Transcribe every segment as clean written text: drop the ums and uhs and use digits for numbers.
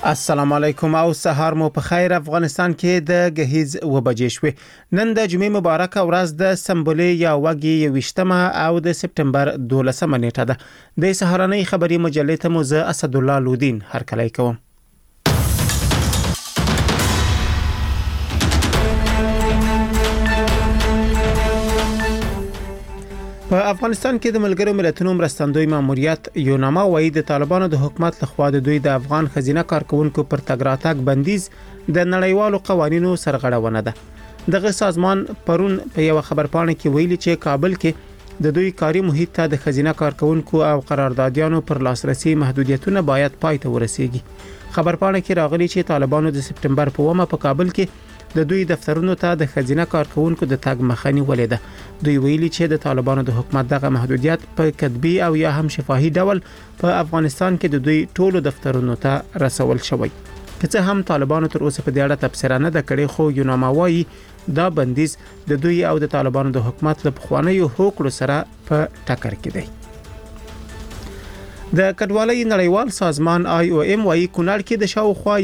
السلام علیکم او سهار مو په خیر. افغانستان کې د غهیز وبجې شوې. نن د جمعې مبارکه ورځ د سمبولې یا وګي 28 او د سپټمبر 12 نیټه ده. د سهارنۍ خبري مجلې ته مو زه اسد الله لودین هرکلی کوم. په افغانستان کې د ملګرو ملتونو مرستندوی ماموریت یوناما وایي د طالبانو د حکومت لخوا د دوی د افغان خزینه کارکونکو پر تګ راتګ بندیز د نړیوالو قوانینو سرغړونه ده. دغه سازمان پرون په یو خبرپاڼه کې ویلي چې کابل کې د دوی کاري محیط ته د خزینه کارکونکو او قراردادیانو پر لاسرسي محدودیتونه باید پای ته ورسیږي. خبرپاڼه کې راغلي چې طالبانو د سپټمبر په 1 په کابل کې د دوی دفترونو ته د خزینه کارکونکو د تګ مخنی ولیده. دوی ویلي چې د طالبانو د حکومت دغه محدودیت په کتبي او یا هم شفاهي ډول په افغانستان کې د دوی ټولو دفترونو ته رسول شوی. که څه هم طالبانو تر اوسه په دې اړه تبصره نه ده کړې، خو یوناما وایي دا بندیز د دوی او د طالبانو د حکومت له پخوانیو هوکړو سره په ټکر کې دی. د کډوالۍ نړیوال سازمان IOM وايي کونړ کې د شاوخوا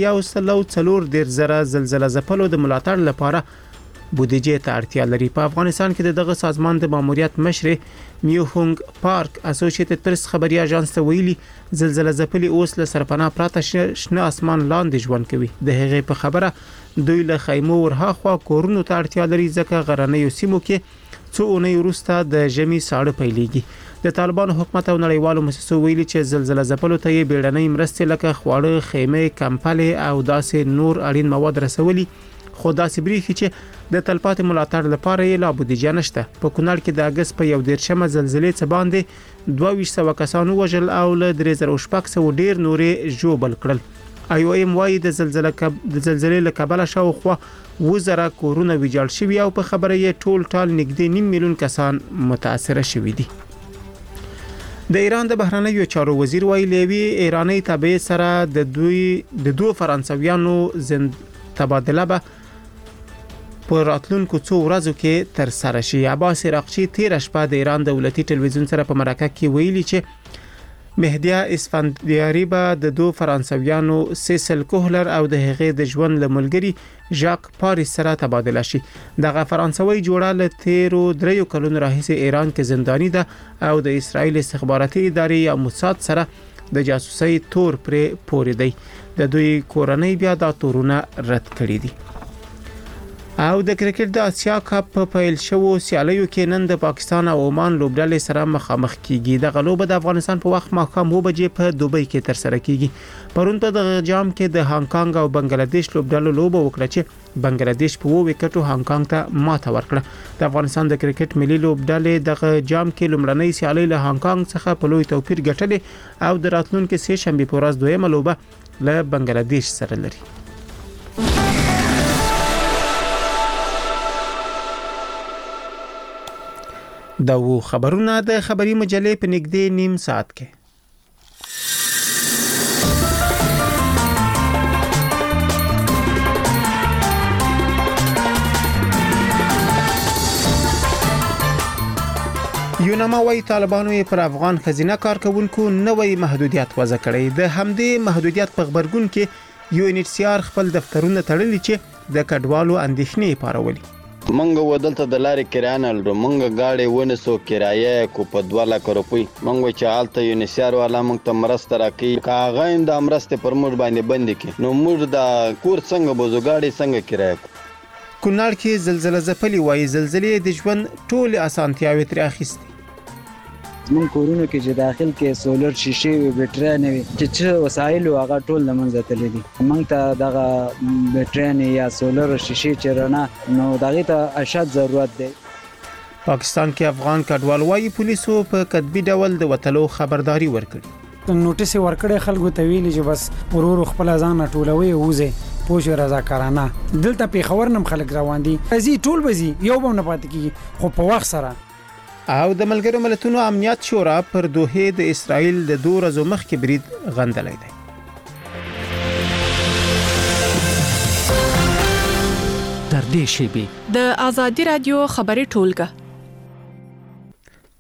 140 زلزلہ ځپلو د ملاتړ لپاره بودیجې ته اړتیا لري. په افغانستان کې دغه سازمان د ماموریت مشر میوهونګ پارک اسوسییټډ پریس خبري اژانس ته ویلي زلزلہ ځپلي اوس له سرپناه پراته شنه اسمان لاندې ژوند کوي. د هغې په خبره دوی له خیمو ورهاخوا کورونو ته اړتیا لري ځکه غرنیو سیمو کې څو اونۍ وروسته د ژمي ساړه پیلېږي. د طالبانو حکومت او نړیوالو مؤسسو ویلي چې زلزلہ ځپلو ته یې بیړنۍ مرستې لکه خواړه، خیمې، کمپلې او داسې نور اړین مواد رسولي، خو داسې بریښي چې د تلپاتې ملاتړ لپاره یې لا بودیجه نشته. په کونړ کې د اگست په 11 زلزلې څخه باندې 2200 کسانو وژل او له 3600 ډیر نورې ژوبل کړل. IOM وايي د زلزلې له کبله شاوخوا 1000 کورونه ویجاړ شوي او په خبره یې ټول ټال نږدې 9 میلیون کسان متاثر شوي دي. د ایران د بهرنیو چارو وزیر ویلي لوی ایرانی تابع سره د دوه فرانسویانو تبادله به په راتلونکو څو ورځو کې تر سره شي. عباس عراقچی تیر شپه د ایران دولتي ټلویزیون سره په مرکه کې ویلي چې مهدیه اسفندیاری به د دوه فرانسویانو سیسل کوهلر او د هغې د ژوند لملګری ژاک پاریس سره تبادله شي. دغه فرانسوي جوړه له 13 کلونو راهیسې ایران کې زندانی ده او د اسرائیل استخباراتي ادارې یا موساد سره د جاسوسۍ تور پرې پورې دی. د دوی کورنۍ بیا دا تورونه رد کړي دي. او د کرکټ د آسیا کپ په پیل شوو سیالیو کې نن د پاکستان او عمان لوبډلې سره مخامخ کیږي. د غلوب د افغانستان په وخت ماښام 2 بجې په دوبۍ کې تر سره کیږي. پرون په دغه جام کې د هانګ کانګ او بنگلاديش لوبډلو لوبه وکړه چې بنگلاديش په 2 وکټو هانګ کانګ ته ماته ورکړه. د افغانستان د کرکټ ملي لوبډلې دغه جام کې لومړنۍ سیالي له هانګ کانګ څخه په لوی توپیر ګټلې او د راتلونکو سه شنبه په ورځ دویمه لوبه له بنگلاديش سره لري. دا و خبرونه د خبري مجلې په نږدې نیم ساعت کې. یوناما وايي طالبانو پر افغان خزینه کارکونکو نوې محدودیت وضع کړې. د همدې محدودیت په خبرګون کې UNHCR خپل دفترونه تړلي چې د کډوالو اندېښنې پارولي. منګه ودلته د لارې کرایه نه لرو، منګه گاډي ونسو کرایه کو په 2 لک روپۍ. منګه چې حالت یونیسیار والا منګ ته مرسته راکړي، کاغه هم د مرسته پر موږ باندې بند کړي، نو موږ د کور څنګه بوزو گاډي څنګه کرایه کو. کونړ کې زلزلہ ځپلي وایي زلزلې د ژوند ټول اسانتیاوي تر اخیستي. زمون کورونو کې چې داخل کې سولر شیشې وي، بیټرۍ نه وي، چې وسایل هغه ټول د منځ تللي دي. موږ ته دغه بیټرۍ یا سولر شیشې چې رڼا نو دغه ته اشد ضرورت دی. پاکستان کې افغان کډوال وايي پولیسو په کتبي ډول د وټلو خبرداري ورکړي. نوټیس ورکړې خلکو ته ویلي چې بس ورور خپل ځان ټولوي وځي پوه رضاکارانه. دلته پیښور نم خلک روان دي، ازي ټول بزي یو به نه پاتې کیږي، خو په وخت سره. او د ملګرو ملتونو امنیت شورا پر دوحې د اسرائیل د 2 ورځو مخکې برید غندلی دی. در دې شیبې د آزادي رادیو خبري ټولګه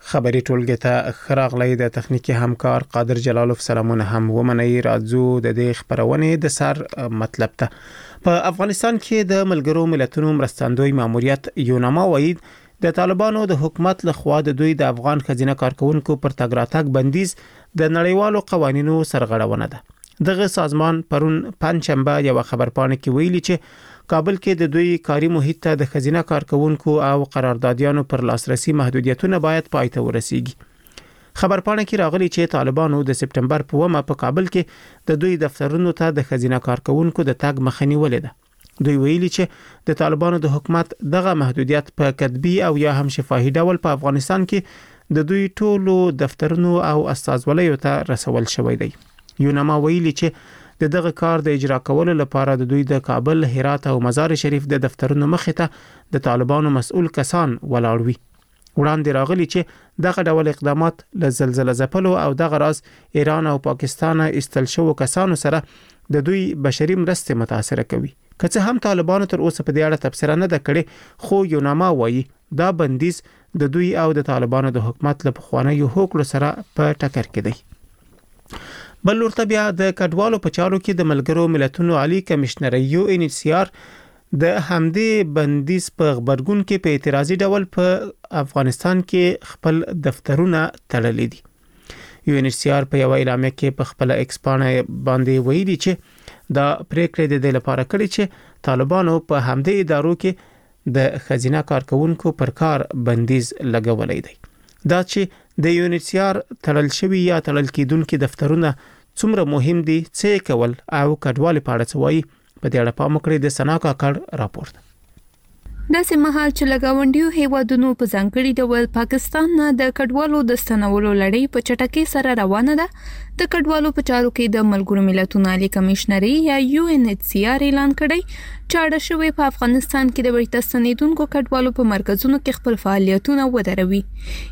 خبري ټولګه ته خراغلی د تخنیکی همکار قادر جلالوف سلامونه هم ومني راځو د دې خبرونه د سر مطلب ته. په افغانستان کې د ملګرو ملتونو مرستندوی ماموریت یوناما وایي د طالبانو د حکومت لخوا د دوی د افغان خزینه کارکونکو پر تګ راتګ بندیز د نړیوالو قوانینو سرغړونه ده. دغه سازمان پرون پنځشنبه یو خبرپاڼه کې ویلي چې کابل کې د دوی کاري محیط ته د خزینه کارکونکو او قراردادیانو پر لاسرسي محدودیتونه باید پای ته ورسیږي. خبرپاڼه کې راغلي چې طالبانو د سپټمبر په 1 په کابل کې د دوی دفترونو ته د خزینه کارکونکو د تګ مخه نیولې ده. دوی ویلي چې د طالبانو د حکومت دغه محدودیت په کتبي او یا هم شفاهي ډول په افغانستان کې د دوی ټولو دفترونو او استازولیو ته رسول شوی دی. یوناما ویلي چې دغه کار د اجرا کولو لپاره د دوی د کابل، هرات او مزار شریف د دفترونو مخې ته د طالبانو مسؤل کسان ولاړ وي. وړاندې راغلي چې دغه ډول اقدامات له زلزلې ځپلو او دغه راز ایران او پاکستان استل شو کسانو سره د دوی بشري مرستې متاثر کوي. که څه هم طالبانو تر اوسه په دې اړه تبصره نه ده کړې، خو یوناما وایي دا بندیز د دوی او د طالبانو د حکومت له پخوانیو هوکړو سره په ټکر کې دی. بل ورته بیا د کډوالو په چارو کې د ملګرو ملتونو عالی کمشنر UNHCR د همدې بندیز په خبرګون کې په اعتراضي ډول په افغانستان کې خپل دفترونه تړلي دي. UNHCR په یو اعلامیه کې په خپل ایکس باندې ویلي چې دا پریکړه د دې لپاره کړې چې طالبانو په همدې ادارو کې د خزینه کارکونکو پر کار بندیز لګولای دی. دا چې د UNHCR تړل شوی یا تړل کېدونکو دفترونه څومره مهم دي څه کول او کډوال په اړه څه وایي په دې اړه پام وکړئ. د سنا کاکړ راپورټ. داسې مهال چې لګاونډیو هیوادونو په ځانګړي ډول پاکستان نه د کډوالو د ستنولو لړۍ په چټکۍ سره روانه ده، د کډوالو په چارو کې د ملګرو ملتونو عالی کمشنري یا UNHCR اعلان کړی چې اړه شوی په افغانستان کې د بیرته ستنېدونکو کډوالو په مرکزونو کې خپل فعالیتونه ودروي.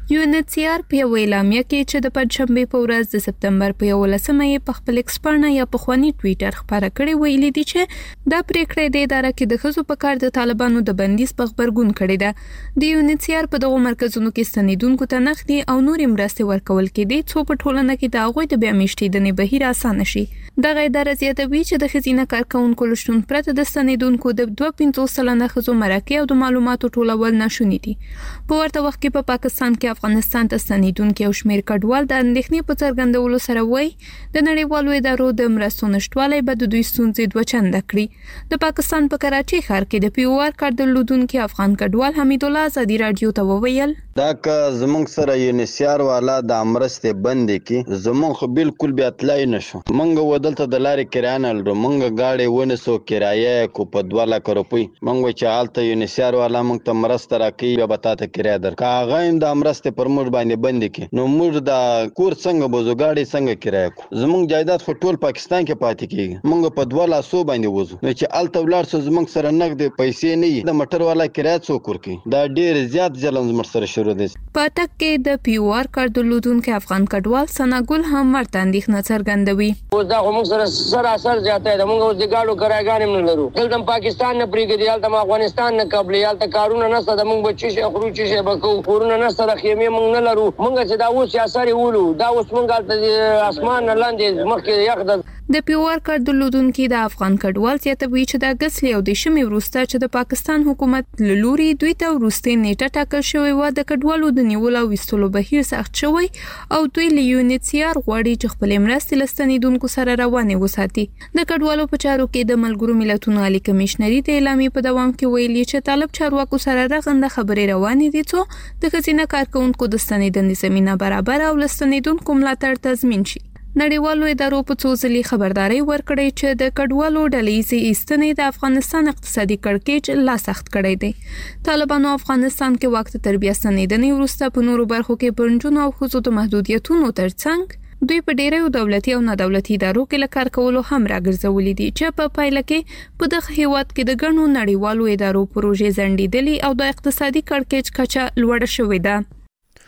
UNHCR په یو اعلامیه کې چې د پنځشنبه په ورځ د سپتمبر په 11مه په خپل ایکس باندې یا په خواني ټوئیټر خبره کړې ویلي دي چې دا پریکړه د ادارې کې د خزو په کار د طالبانو د بندیز په خبرګون کړی ده. د UNHCR په دغه مرکزونو کې ستنېدونکو ته نغدي او نورې مرستې ورکول کېدي څو په ټولنه کې د هغوی د بیا میشتېدنې بهیر اسانه شي. دغه اداره زیاتوي چې د خزینه کارکونکو له شتون پرته د ستنېدونکو د 2.5 سلنه ښځو مرکې او د معلوماتو ټولول ناشوني دي. په ورته وخت کې په پاکستان کې افغانستان ته ستنېدونکو او شمیر کډوال د اندېښنې په څرګندولو سره وایي د نړیوالو ادارو د مرستو نشټوالی به د دوی ستونزې دوه چنده کړي. د پاکستان په کراچۍ ښار کې د POR کار درلودونکي افغان کډوال حمید الله ازادي رادیو ته وویل دا که زمونږ سره UNHCR والا د مرستې بندې کې زمونږ خو بالکل بیا تلای نشو. مونږ ودلته د لارې کرایه نه لرو، مونږ گاډي ونسو کرایه کو په 2 لک روپۍ. مونږ چې حالت UNHCR والا مونږ ته مرسته راکړي بیا به تاسو کرایه درکړو. هغه هم د مرستې پر موږ باندې بندې کې نو موږ د کور څنګه بوزو، گاډي څنګه کرایه کو. زمونږ جایداد خو ټول پاکستان کې پاتې کیږي، مونږ په 2 لاسو باندې وځو. نو چې الته ولر سو زمونږ سره نقد پیسې نه وي، د موټر والا کرایه څوک ورکوي؟ دا ډیر زیات ځلن زموږ سره شروع دي. په تک کې د POR کار درلودونکو افغان کډوال سناګل هم ورته اندېښنه څرګندوي. اوس دا موږ سره اثر زیاته ده، موږ اوس د گاډو کرایګان نه لرو. دلته پاکستان نه پریږدي، دلته افغانستان نه قبلي، دلته کارونه نشته، د موږ بچی شي خروج شي بکو کورونه نشته، خیمه موږ نه لرو. موږ چې دا اوس اثر ولو دا اوس موږ د اسمان لاندې مخکې یخ ده. د POR کار درلودونکو د افغان کډوال زیاتوي چې د اگست له 18 وروسته چې د پاکستان حکومت لوري دوی ته وروستي نیټه ټاکل شوې و د کډوالو د نیولو او وستلو بهیر سخت شوی او دوی له UNHCR غواړي چې خپل مرستې لستنیدونکو سره روانه وساتي. د کډوالو په چارو کې د ملګرو ملتونو عالی کمشنري د اعلامیې په دوام کې ویلي چې طالب چارواکو سره رغنده خبرې روانې دي څو د خزینه کارکونکو د ستنیدنې زمينه برابر او لستنیدونکو ملاتړ تضمین شي. نړیوالو ادارو په څو ځلې خبرداري ورکړې چې د کډوالو ډلې ایستنې د افغانستان اقتصادي کړکېچ لا سخت کړی دی. طالبانو افغانستان کې وخت تربیه ستنېدنې وروسته په نورو برخو کې برنجونو او ښځو د محدودیتونو ترڅنګ دوی په ډیرو دولتي او نه دولتي ادارو کې لکار کولو هم راګرځولې دي چې په پایله کې په دغه هیواد کې د ګڼو نړیوالو ادارو پروژې ځنډېدلې او د اقتصادي کړکېچ کچه لوړه شوې ده.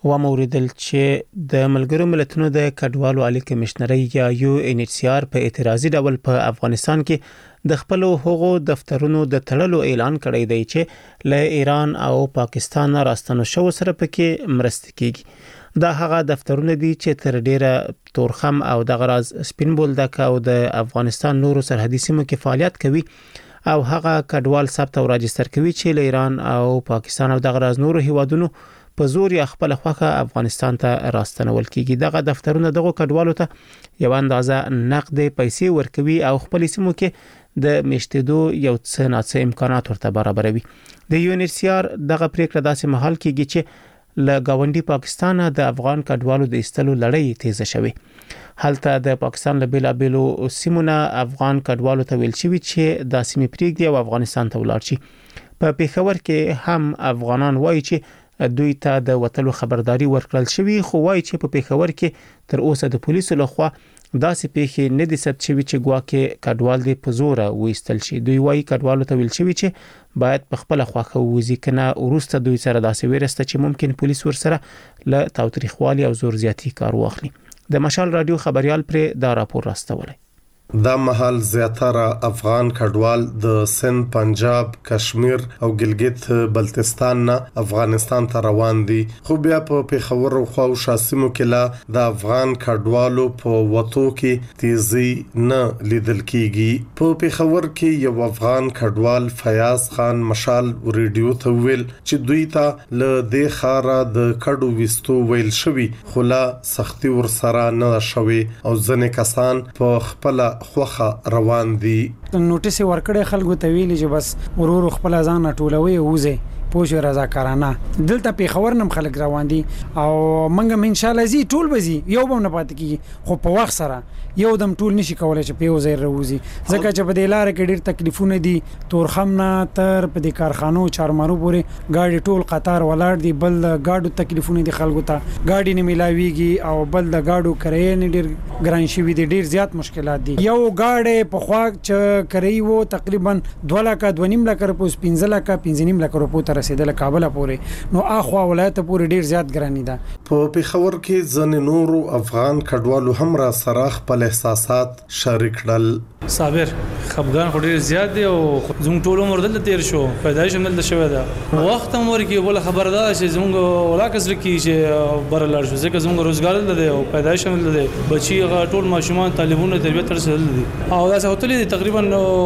و موریدل چې د ملګرو ملتونو د کډوالو عالی کمشنري یا UNHCR په اعتراضي ډول په افغانستان کې د خپل هغو دفترونو د تړلو اعلان کړی دی چې له ایران او پاکستان راستنو شو سره پکې مرسته کیږي دا هغه دفترونه دي چې تر ډیره تورخم او د غراز سپین بولدک او د افغانستان نورو سرحدي سیمو کې فعالیت کوي او هغه کډوال ثبت او راجستر کوي چې له ایران او پاکستان او د غراز نورو هیوادونو په زور یا خپل خوخه افغانستان ته راستنول کیږي دغه دفترونه دغه کډوالو ته یو اندازه نقد پیسې ورکوي او خپل سیمو کې د میشتېدو یو څه ناڅه امکانات ورته برابروي د UNHCR دغه پریکړه داسې مهال کیږي چې له گاونډي پاکستان د افغان کډوالو د ایستلو لړۍ تیزه شوه هلته د پاکستان له بیلابیلو سیمونه افغان کډوالو ته ویل شوی چې د سیمې پریږدي او افغانستان ته ولاړ شي په پیښور کې هم افغانان وایي چې دوی ته د وټلو خبرداري ورکړل شوی خو وایي چې په پیښور کې تر اوسه د پولیسو لخوا داسې پیښې نه دي ثبت شوی چې ګواکې کډوال دی په زور وېستل شي دوی وایي کډوالو ته ویل شوی چې باید په خپل خواخه وځي کنه ورسته دوی سره داسې ورسته چې ممکن پولیس ورسره له تاوتریخوالي او زور زیاتی کار واخلي د مشال رادیو خبريال پر دا راپور راستولی دا محل زیاتره افغان کډوال د سند پنجاب کشمیر او ګلګت بلتستان نه افغانستان ته روان دي خو بیا په پیښور او خو شاسمو کې لا د افغان کډوالو په وټو کې تیزی نه لیدل کیږي په پیښور کې یو افغان کډوال فیاض خان مشال ریډیو ته ویل چې دوی ته له دې خاره د کډو وستو ویل شوی خو لا سختي ور سره نه شوي او ځنې کسان په خپل خوخه روان دي نوټیس ورکړې خلکو ته ویلي چې بس ورور خپل ځان ټولوي وځي پوښ رضاکارانه دلته پیښور نم خلک روان دي او منګم ان شاء الله زی ټول بزي یو به نه پات کیږي خو په وخت سره یو دم ټول نشي کولای چې په وزیر روزي ځکه چې په دې لار کې ډیر تکلیفونه دي تورخم نه تر په دې کارخانو چارمارو پورې گاډي ټول قطار ولاړ دي بل گاډو تکلیفونه دي خلکو ته گاډي نه ملاويږي او بل د گاډو کرایه نه ډیر ګران شي وي ډیر زیات مشکلات دي یو گاډي په خوا چې کرای وو تقریبا 2 لک 2.5 لک روپوس 15 لک 15 لک روپو تر رسیدل کابل پورې نو اخوا ولایت پورې ډیر زیات ګرانی ده په پیښور کې ځنې نورو افغان کډوالو هم را سره خپل احساسات شریک کړل صابر خفګان خو ډیر زیات دی او زموږ ټول عمر دلته تیر شو پیدایش هم دلته شوی ده وخت هم ورکی بل خبردار چې زموږ ولاکس لکی چې بر لاړ شو ځکه زموږ روزګار دلته دی او پیدایش هم دلته دی بچي ټول ماشومان طالبونه تربیت ترسل دي او دا څه هوتلې تقریبا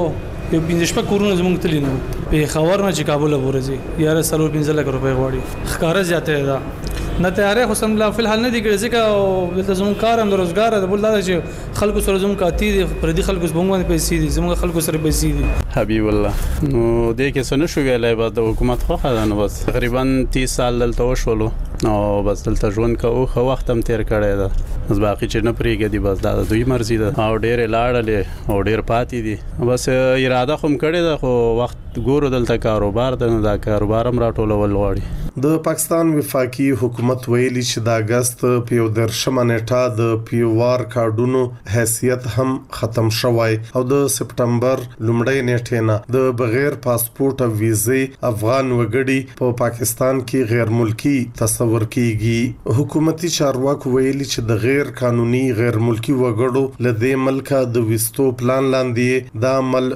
یو 15 کورونه زموږ تلینو په خبر نه چې کابل ورځي یاره سلو 15 لک روپۍ غواړي ښکارا زیاته ده نه تیارې خو سم لا فل حال نه دي کړی ځکه دلته زموږ کار هم د روزګار د بل دا چې خلکو سره زموږ کاتی دي پر دې خلکو زموږ باندې پیسې دي زموږ خلکو سره پیسې دي حبیب الله نو دې کې څه نشو ویلای بعد د حکومت خو خدانه بس تقریبا 30 سال دلته وشولو نو بس دلته ژوند کوو خو وخت هم تیر کړی دا بس باقي چې نه پریږدي بس دا دوی مرزي ده او ډېر لاړلې او ډېر پاتې دي بس اراده خو کړی ده خو وخت ګورو دلته کاروبار ده دا کاروبار هم راټولول غواړي د پاکستان وفاقي حکومت ویلي چې د اگست په 13 نیټه د پیوار کارډونو حیثیت هم ختم شوی او د سپټمبر لومړۍ نیټه نه د بغیر پاسپورت او ویزې افغان وګړي په پاکستان کې غیر ملکی تصور کیږي حکومتي چارواکو ویلي چې د غیر قانوني غیر ملکی وګړو لدې ملکه د وستو پلان لاندې د عمل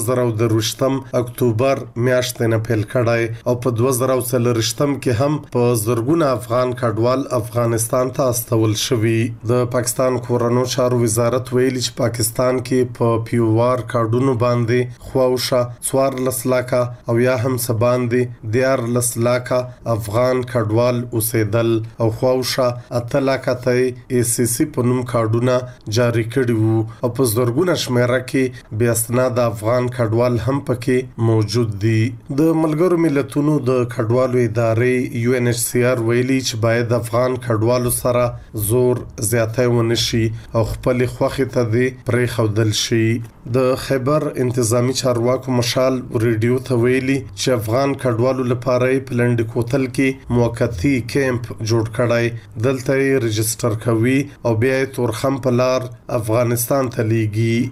2023 اکتوبر میاشتې نه پیل کړای او په 2023 کې هم په زرګونه افغان کډوال افغانستان ته استول شوی د پاکستان کورونو چارو وزارت ویلي چې پاکستان کې په پیوار کارډونو باندې خواوشه 14 لکه او یا هم سباندې 14 لکه افغان کډوال اوسېدل او خواوشه 8 لکه ته ACC په نوم کارډونه جاری کړي وو او په زرګونه شمیره کې بیا اسناد افغان کډوال هم پکې موجود دي د ملګرو ملتونو د کډوالو ادارې UNHCR ویلي چې باید افغان کډوالو سره زور زیاته ونشي او خپل خوخه ته دي پرې خودل شي د خیبر انتظامی چارواکو مشال ریډیو ته ویلي چې افغان کډوالو لپاره پلند کوتل کې موقتی کیمپ جوړ کړای دلته ريجستره کوي او بیا تورخم په لار افغانستان ته لیږي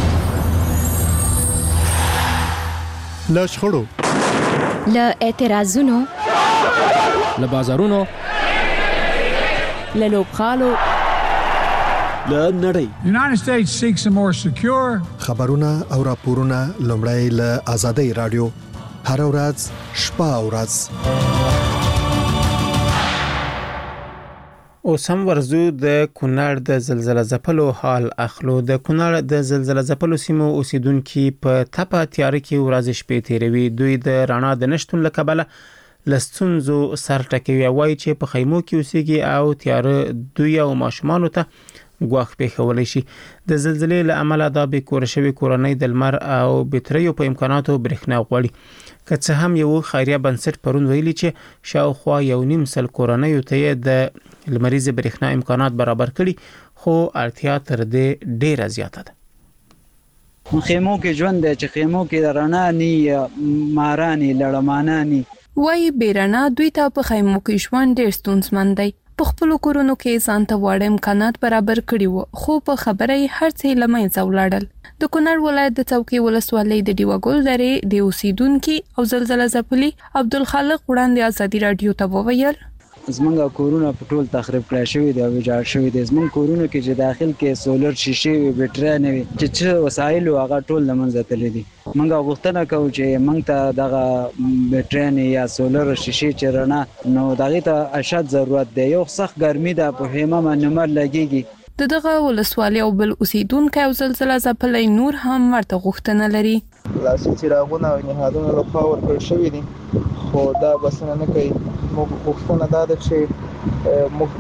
لا شخړو لا اعتراضونو له بازارونو له لوبغالو له نړۍ. United States seeks a more secure. خبرونه او راپورونه لومړی له آزادۍ رادیو هر ورځ شپه او ورځ. اوس هم ورزو د کونړ د زلزلہ ځپلو حال اخلو. د کونړ د زلزلہ ځپلو سیمو اوسیدونکو په تپه تیار کې ورځ شپې تیروي. دوی د رڼا د نشټون لکبله لستونزو سر ټکوي. وایي چې په خیمو کې اوسېږي او تیار دوی او ماشومان ته ګواښ پیښولی شي. د زلزلې له امله دا به کور شوی کورنۍ د لمر او بټریو په امکاناتو برېښنا غواړي. که څه هم یو خیریه بنسټ پرون ویلي چې شاوخوا 1.5 سل کورنۍ ته د لمریز برېښنا امکانات برابر کړي، خو اړتیا تر دې ډیره زیاته ده. خیمو کې ژوند دی چې خیمو کې رڼا ني مارانی لړمانانی وای بیرنا دوی ته په خیمو کې ژوند ډیر ستونزمن دی. په خپل کورونو کې ځان ته واړه امکانات برابر کړي وو، خو په خبره هر څه لمنځه ولاړل. د کونړ ولایت د څوکۍ ولسوالۍ د دیوګل درې د اوسیدونکو او زلزلہ ځپلي عبدالخالق وړاندې ازادي رادیو ته وویل زمونږ کورونه په ټول تخریب کړای شوی دی او ویجاړ شوی دی. زمونږ کورونه کې چې داخل کې سولر شیشې وي، بټري نه وي، چې وسایل هغه ټول لمنځه تللي دي. موږ غوښتنه کوو چې موږ ته دغه بټري یا سولر شیشې چې رڼا نو دغه ته اشد ضرورت دی. یو سخت ګرمي ده په خیمه باندې مر لګيږي. دغه ولسوالۍ او بل اوسیدونکو او زلزلہ ځپلي نور هم ورته غوښتنه لري. لاسي چراغونه او نهادونه لخوا ورکړل شوی دي، خو دا بسنه نه کوي. موږ غوښتنه دا ده چې موږ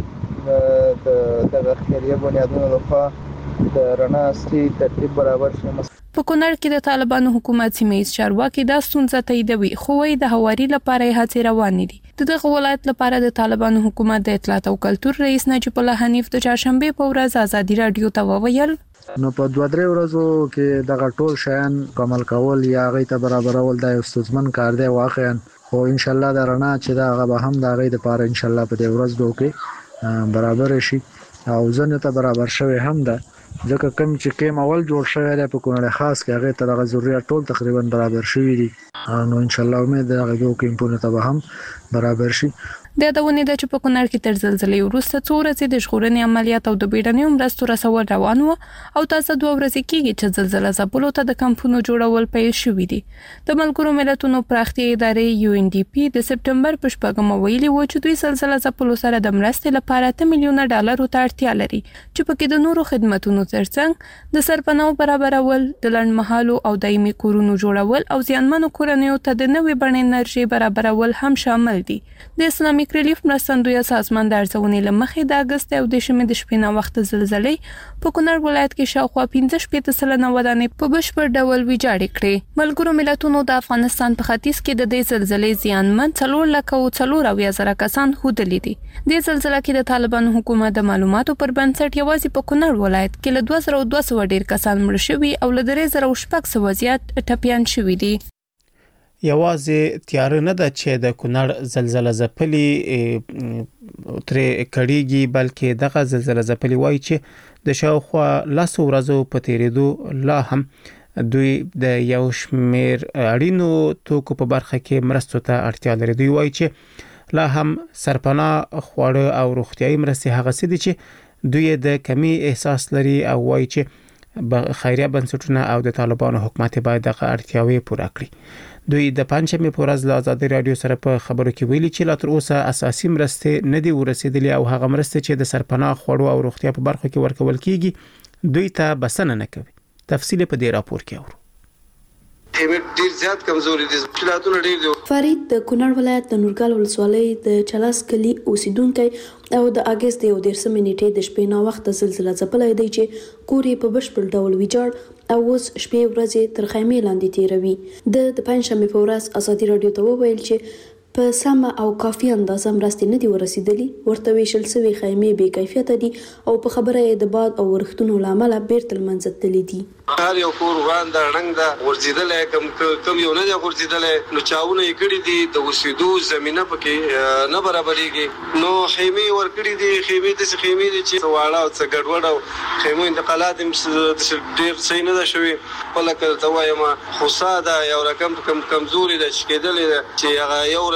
ته د خیریه بنیادونو لخوا د رڼا اصلي ترتیب برابر شي. په کونړ کې د طالبانو حکومت سیمه چارواکي دا ستونزه تاییدوي، خو وايي د هواري لپاره هڅې روانې دي. دغه ولایت لپاره د طالبانو حکومت د اطلاعات او کلتور رئیس نجیب الله حنیف د چهارشنبه په ورځ ازادي رادیو ته وویل نو په 2-3 ورځو کې دغه ټول شیان عمل کول یا غي ته برابرول د استثمن کار دی واقعا. خو ان شاء الله د رڼا چې دا غو هم د غي د لپاره ان شاء الله په دې ورځ دوکې برابر شي او ځنه ته برابر شوی هم ده. ځکه کوم چې کېم اول جوړ شوی دی په کونړ خاص کې هغه ته د ضرورت ټول تقریبا برابر شوی دي. نو ان شاء الله امید ده هغه کوم په ته هم برابر شي. د دونې د چې په کونړ کې تر زلزلې وروسته څو ورځې د ژغورنې عملیات او د بیړنیو مرستو رسول روان وو او تاسو 2 ورځې کېږي چې زلزلہ ځپلو ته د کمپونو جوړول پیل شوې دي. د ملګرو ملتونو پراختیا ادارې UNDP د سپټمبر په 8 ویلي و چې دوی زلزلہ ځپلو سره د مرستې لپاره $8 میلیون ته اړتیا لري چې پکې د نورو خدماتو ترڅنګ د سرپناه برابرول، د لړمحالو او دایمي کورونو جوړول او زیانمنو کورنیو ته د نوې بڼې انرژي برابرول هم شامل دي. د اسلامي ریلیف مرستندوی سازمان د ارزونې لمخې د اگست او د شمې د شپې نه وخت زلزلې په کونړ ولایت کې شاوخوا 15% ودانې په بشپړ ډول ویجاړې کړې. ملګرو ملتونو د افغانستان په ختیځ کې د دې زلزلې زیانمن 4,400,000 کسان هودلې دي. د زلزلې کې د طالبانو حکومت د معلوماتو پر بنسټ یوازې په کونړ ولایت کې له 2200 ډیر کسان مړ شوي او له 3000 زیات ټپيان شوي دي. یوازې تیار نه ده چې د کونړ زلزلہ ځپلي تر کړيږي، بلکې دغه زلزلہ ځپلي وایي چې د شاوخوا 10 ورځو په تیریدو لا هم دوی د یو شمیر اړینو توکو په برخه کې مرستو ته اړتیا لري. دوی وایي چې لا هم سرپناه خواړه او روغتيایي مرستې هغه څه دي چې دوی د کمی احساس لري او وایي چې خیریه بنسټونه او د طالبانو حکومت باید دغه اړتیاوې پوره کړي. دوی د پنځمې په ورځ له ازادي رادیو سره په خبرو کې ویلي چې لا تر اوسه اساسي مرستې نه دی ورسېدلې او هغه مرستې چې د سرپناه خوړو او روغتیا په برخه کې ورکول کیږي دوی ته بسنه نه کوي. تفصیل په دې راپور کې اورو. ډیر زیات کمزوري دي، مشکلاتونه ډیر دي. فرید د کونړ ولایت د نورګل ولسوالۍ د چلاس کلی اوسیدونکو او د اگست یو 13 نیټې د شپې نا وخت زلزلہ ځپلای دی چې کوري په بشپړ ډول ویجاړ او اوس شپې ورځې تر خیمې لاندې تیروي. د پنځمې په ورځ ازادي رادیو ته وویل چې په سم او کافي اندازه مرستې نه دي ورسېدلې. ورته ویشل سوي خیمې بې کیفیته دي او په خبره یې د باد او ورښتونو لامل بیرته لمنځه تللي دي. هر یو کور وړاندې رنګ دا ورزيدلې کم یو نه دی ورزيدلې، نو چاونه یې کړی دي د وسیدو زمينه پکې نه برابرېږي. نو خیمې ور کړی دي، خیمې د خیمې دي چې واړه او څه ګډوډ او خیمې انتقالات ډېر صحیح نه ده شوی. ولکه ته وایم خو ساده یو رقم کمزوري ده چې کېدلې چې هغه یو ورځ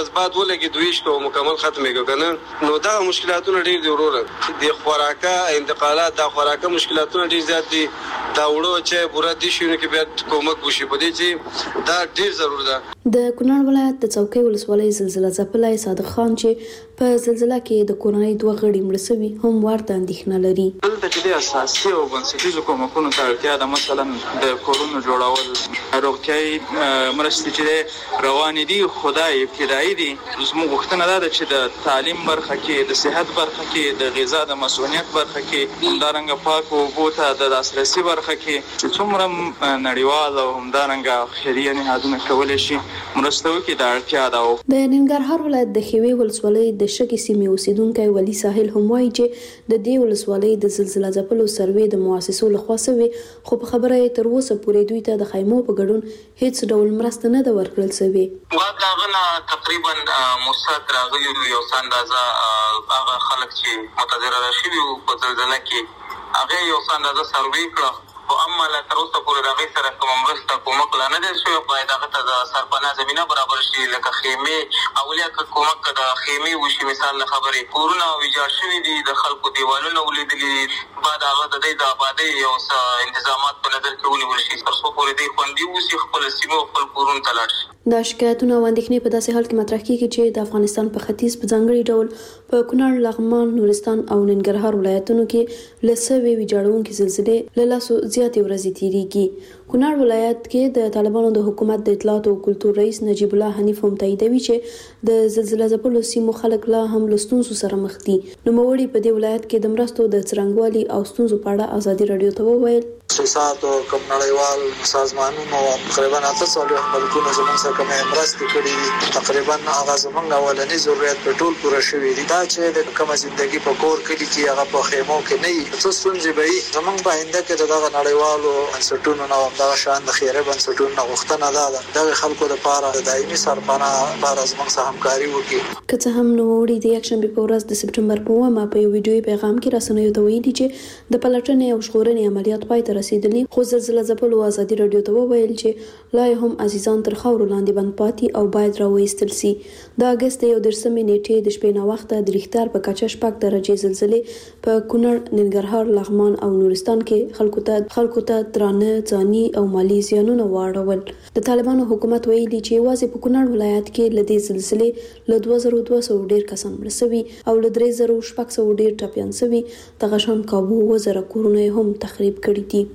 بس بعد ولګي دویش کو مکمل ختمه کنه نو دا مشکلاتونه ډیر دي وروره د خوراکه انتقالات د خوراکه مشکلاتونه ډیر زیات دي دا وړو چې پورا دي شونه کې بیا کومک وشي په دې چې دا ډیر ضروري ده. د کونړ ولایت د څوکۍ ولسوالۍ زلزلہ ځپلای صادق خان چې په زلزلہ کې د کورنۍ دوه غړي مړ شوي هم ورته اندېښنه لري. دلته چې د اساسي او بنسټیزو کومکونو ته اړتیا ده، مثلا د کورونو جوړول، روغتیايي مرستې چې روانې دي خدای ابتدایي دي. زموږ غوښتنه ده چې د تعلیم برخه کې، د صحت برخه کې، د غذا د مسؤلیت برخه کې، همدارنګه پاک اوبو ته د لاسرسي برخه کې چې څومره نړیوال او همدارنګه خیریه نهادونه کولی شي مرسته وکړي د اړتیا ده. د ننګرهار ولایت د ښوی ولسوالۍ د شګې سیمې اوسیدونکي ولی ساحل هم وایي چې د دې ولسوالۍ د زلزلہ ځپلو سروې د مؤسسو لخوا شوی، خو په خبره یې تر اوسه پورې دوی ته د خیمو په ګډون هیڅ ډول مرسته نه ده ورکړل شوې. واغغنا تقریبا مستند راغلی یو اندازه هغه خلک چې متضرر شوي په زلزلہ کې هغه یو اندازه سروې کړه، خو اما لا تر اوسه پورې راغی سره کوم مرسته کومک لا نه دی شوی. باید هغه ته د سرپناه زمینه برابر شي، لکه خیمې اولیا کومک د خیمې وشي. مثال له خبرې کورونه ویجاړ شوي دي، د خلکو دیوالونه ولیدلي، بعد هغه د دې د آبادۍ یو انتظامات په نظر کې ونیول شي تر څو پورې دوی خوندي اوسي، خپل سیمو خپل کورونو ته لاړ شي. دا شکایتونه او اندېښنې په داسې حال کې مطرح کیږي چې د افغانستان په ختیځ په ځانګړي ډول په کونړ، لغمان، نورستان او ننګرهار ولایتونو کې لسوي ویجاړونکي زلزلې له لاسو زیاتې ورځې تیریږي. کونړ ولایت کې د طالبانو د حکومت د اطلاعات او کلتور رئیس نجیب الله حنیف هم تاییدوي چې د زلزلہ ځپلو سیمو خلک لا هم له ستونزو سره مخ دي. نوموړي په دې ولایت کې د مرستو د څرنګوالي او ستونزو په اړه ازادي رادیو ته وویل. سیاست او کوم نړیوال سازمانونو تقریبا 800 ملکونو زموږ سره کوم مرستې کړې، تقریبا هغه زموږ اولنی ضرورت په ټول پوره شوی دي. دا چې د کومه ژوندۍ په کور کې چې هغه په خیمو کې نه وي، څه ستونزې به وي. زموږ په آینده کې دغه نړیوالو بنسټونو نه دغه شان د خیره بنسټونو غوښتنه ده د خلکو لپاره د دایمي سرپناه لپاره زموږ سره همکاري وکړي. که څه هم نوموړي د یکشنبه په ورځ د سپټمبر په 1 په یو ویډیوي پیغام کې رسنیو ته ویلي چې د پلټنې او ژغورنې عملیات پای ته رسیدلی، خو زلزلہ ځپلو ازادي رادیو ته وویل چې لا هم عزیزان تر خاورو لاندې بند پاتې او باید راوېستل شي. د اگست 11 نیټې د شپې ناوخته د ریختار په کچه 6 درجه زلزلې په کونړ، ننګرهار، لغمان او نورستان کې خلکو ته درانه ځاني او مالی زیانونه واړول. د طالبانو حکومت ویلي چې یوازې په کونړ ولایت کې له دې زلزلې له 2200 ډیر کسان مړ شوي او له 3600 ډیر ټپیان شوي. دغه شان کابو وزره کورونه هم تخریب کړي دي.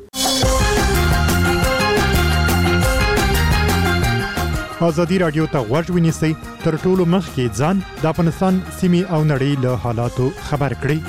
ازادي رادیو ته غوږ ونیسئ، تر ټولو مخکې ځان د افغانستان سیمې او نړۍ له حالاتو خبر کړئ.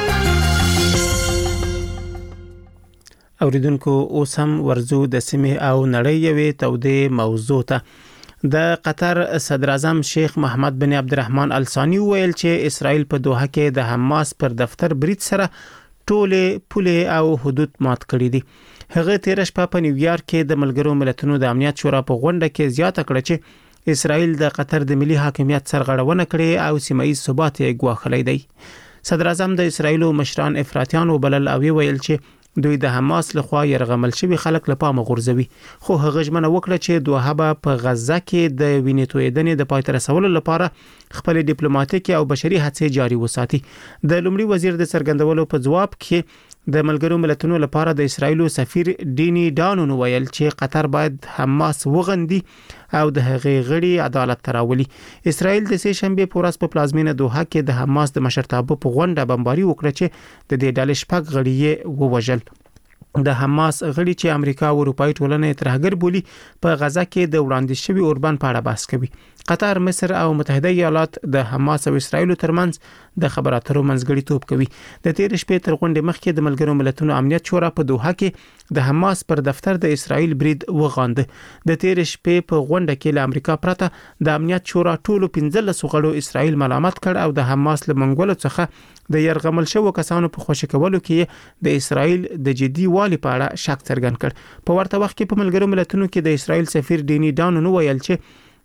اوریدونکو اوس هم ورزو د سیمې او نړۍ یوې تودې موضوع ته. د قطر صدر اعظم شیخ محمد بن عبدالرحمن ال ثانی ویل چې اسرائیل په دوحه کې د حماس پر دفتر برید سره ټوله پوله او حدود مات کړی دي. هغه تیر شپه په نیویارک کې د ملګرو ملتونو د امنیت شورا په غونډه کې زیاته کړه چې اسرائیل د قطر د ملي حاکمیت سرغړونه کړې او سیمه ییز ثبات یې ګواښلی دی. صدر اعظم د اسرائیل مشران افراطیان وبلل او ویل چې دوی د حماس لخوا يرغمل شوی خلک له پامه غورځوي، خو هغه ژمنه وکړه چې دوحه به په غزه کې د وینې تویدنې د پای ته رسولو لپاره خپل ډیپلوماټیک او بشري هڅې جاري وساتي. د لومړي وزیر د څرګندولو په جواب کې د ملګرو ملتونو لپاره د اسرائیل سفیر دینی ډانون ویل چې قطر باید حماس وغندي او د هغې غړي عدالت تراولي. اسرائیل د سه شنبه په ورځ په پلازمینه دوحه کې د حماس د مشرتابه په غونډه بمباري وکړه چې د دې ډلې شپږ غړي یې ووژل. د حماس غړي چې امریکا او اروپאי ټولنه ترهګر بولی په غزه کې د وړاندې شوی اوربان په اړه بحث کوي. قطر، مصر او متحده ایالات د حماس او اسرائیل ترمنځ د خبرو اترو منځګړیتوب کوي. د تیر شپې تر غونډې مخکې د ملګرو ملتونو امنیت شورا په دوحه کې د حماس پر دفتر د اسرائیل برید وغاند. د تیر شپې په غونډه کې له امریکا پرته د امنیت شورا ټولو 15 غړو اسرائیل ملامت کړ او د حماس له منګولو څخه د يرغمل شوو کسانو په خوشی کولو کې د اسرائیل د جدي والي په اړه شک څرګند کړ. په ورته وخت کې په ملګرو ملتونو کې د اسرائیل سفیر دینی ډانون ویل چې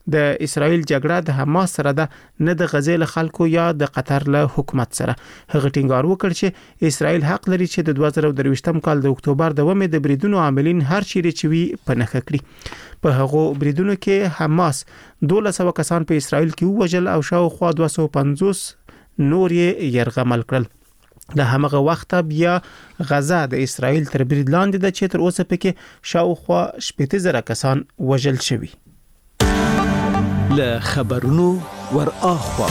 د اسرایل جګړه د حماس سره ده نه د غزې له خلکو یا د قطر له حکومت سره. هغه ټینګار وکړ چې اسرایل حق لري چې د 2023م کال د اکتوبر د ومه د بریدونو عاملین هر چیرې چوي په نخښه کړي. په هغو بریدونو کې حماس 1200 کسان په اسرایل کې وژل او شاوخوا 250 نور یې يرغمل کړل. د همغه وخت بیا غزا د اسرایل تر برید لاندې ده چې تر اوسه پکې شاوخوا 80,000 کسان وژل شوي. له خبرونو ور اخوا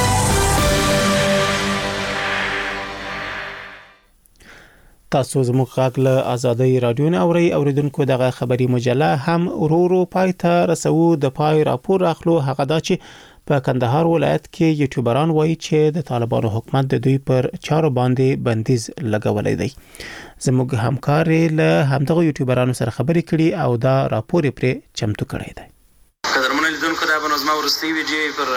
تاسو زموږ غږ له آزادۍ رادیو نه اوریدونکو دغه خبري مجله هم ورورو پای ته رسو. د پای راپور اخلو هغه دا چې په کندهار ولایت کې یوټیوبران وایي چې د طالبانو حکومت د دوی پر چارو باندې بندیز لګولای دی. زموږ همکار له همدغه یوټیوبرانو سره خبرې کړي او دا راپور پرې چمتو کړی دی. قدرمن لیدونکو دا بنظمه ورستي ویډیو پر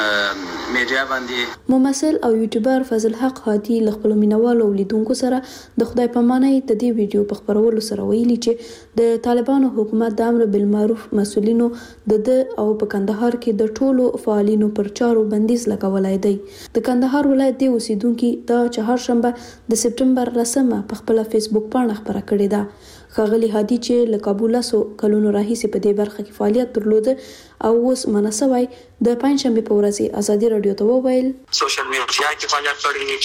میډیا باندې ممثل او یوټیوبر فضل حق هادي له خپل مینوالو لیدونکو سره د خدای پامانۍ د دې ویډیو په خبرولو سره ویلي چې د طالبانو حکومت د امر بالمعروف مسولینو د او په کندهار کې د ټولو فعالینو پر چارو بندیز لګولای دی. د کندهار ولایت د اوسیدونکو د چهارشنبه د سپټمبر 10 په خپل فیسبوک باندې خبره کړې ده. خغلی هادي چې له کابل سو کلونو راهیسې په دې برخه کې فعالیت درلوده او اوس مناسبای د پنځشنبه په ورځ ازادي رادیو ته وویل سوشل میډیا کې فعالیت کړی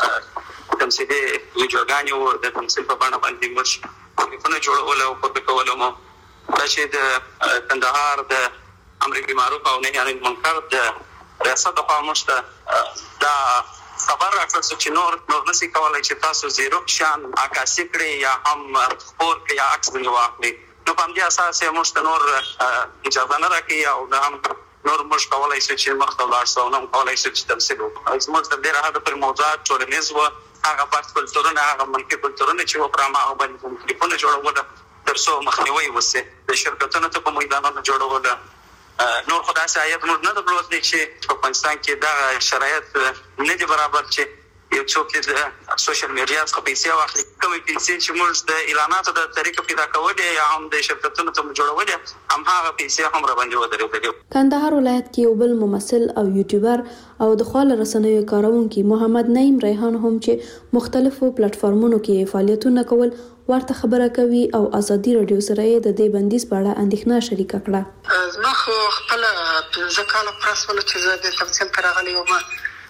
چې تمثيل ویډیوګانې د تمثيل په بڼه باندې مرش په جوړول او په کولو مو چې د کندهار د امر بالمعروف او نهي عن المنکر د ریاست په مشته دا خبر راکړل چې نور نسی کولای چې تاسو زیرو شان عکاسي کړی یا هم خبر کې یا عکس ونی واخلي. نو په دې اساس یې موږ نور اجازه نه راکړي او دا هم نور موږ کولای شو چې مختلف لارښوونې نو کولای شو چې تمثيل وکړو. زموږ د دې راځي پر موضوعات ټولنیز و هغه پات کلتورونه هغه ملکي کلتورونه چې و پرما او باندې ټلیفون جوړول ترڅو مخنیوي وسه د شرکتونو ته په میدانونو جوړول. نور خدای سي آیت موږ نه درلود چې په پاکستان کې دا شرایط نه دي برابر چې یو څوک د سوشل میډیا څخه پیسې واخلي. کومې پیسې چې موږ د اعلاناتو د طریقې پیدا کولې یا هم د شرکتونو ته جوړولې هم هغه پیسې هم را باندې ودرېدلې. کندهار ولایت کې یو بل ممثل او یوټیوبر او د خپل رسنیو کارونکي محمد نعیم ریحان هم چې مختلفو پلیټ فارمونو کې فعالیتونه کول ورته خبره کوي او ازادي رادیو سره د دې بندیز په اړه اندېښنه شریکه کړه. زما خو خپل 15 کال پرسول چې زه د تمثيل ترغلې وم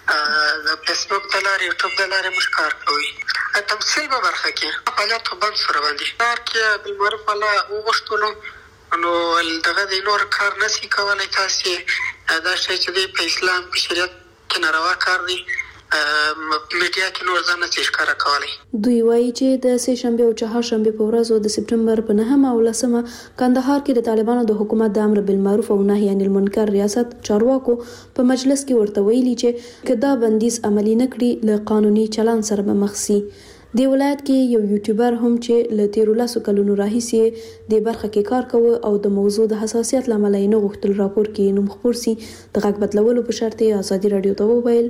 د فیسبوک د لارې یوټیوب د لارې مش کار کوي. تمثيل په برخه کې فعالیت په بند سره باندې کار کې بالمعروف الله وغوښتلو نو دغه د نور کار نسی کولای. تاسو دا شی چې په اسلام په شریعت کې ناروا کار دی میډیا کې نور ځان نه ښکارا کولی. دوی وایي چې د سه شنبه او چهارشنبه په ورځو د سپټمبر په 9 او 10 کندهار کې د طالبانو د حکومت د امر بالمعروف او نهي عن المنکر ریاست چارواکو په مجلس کې ورته ویلي چې کدا بندیز عملی نکړي له قانوني چلان سره به مخ شي. د ولایت کې یو یوټیوبر هم چې له 13 کلونو راهیسې د برخه کې کار کوي او د موضوع د حساسیت لامل یې نه غوښتل راپور کې نوم خبر سي د غږ بدلولو په شرط یې ازادي رادیو ته وویل.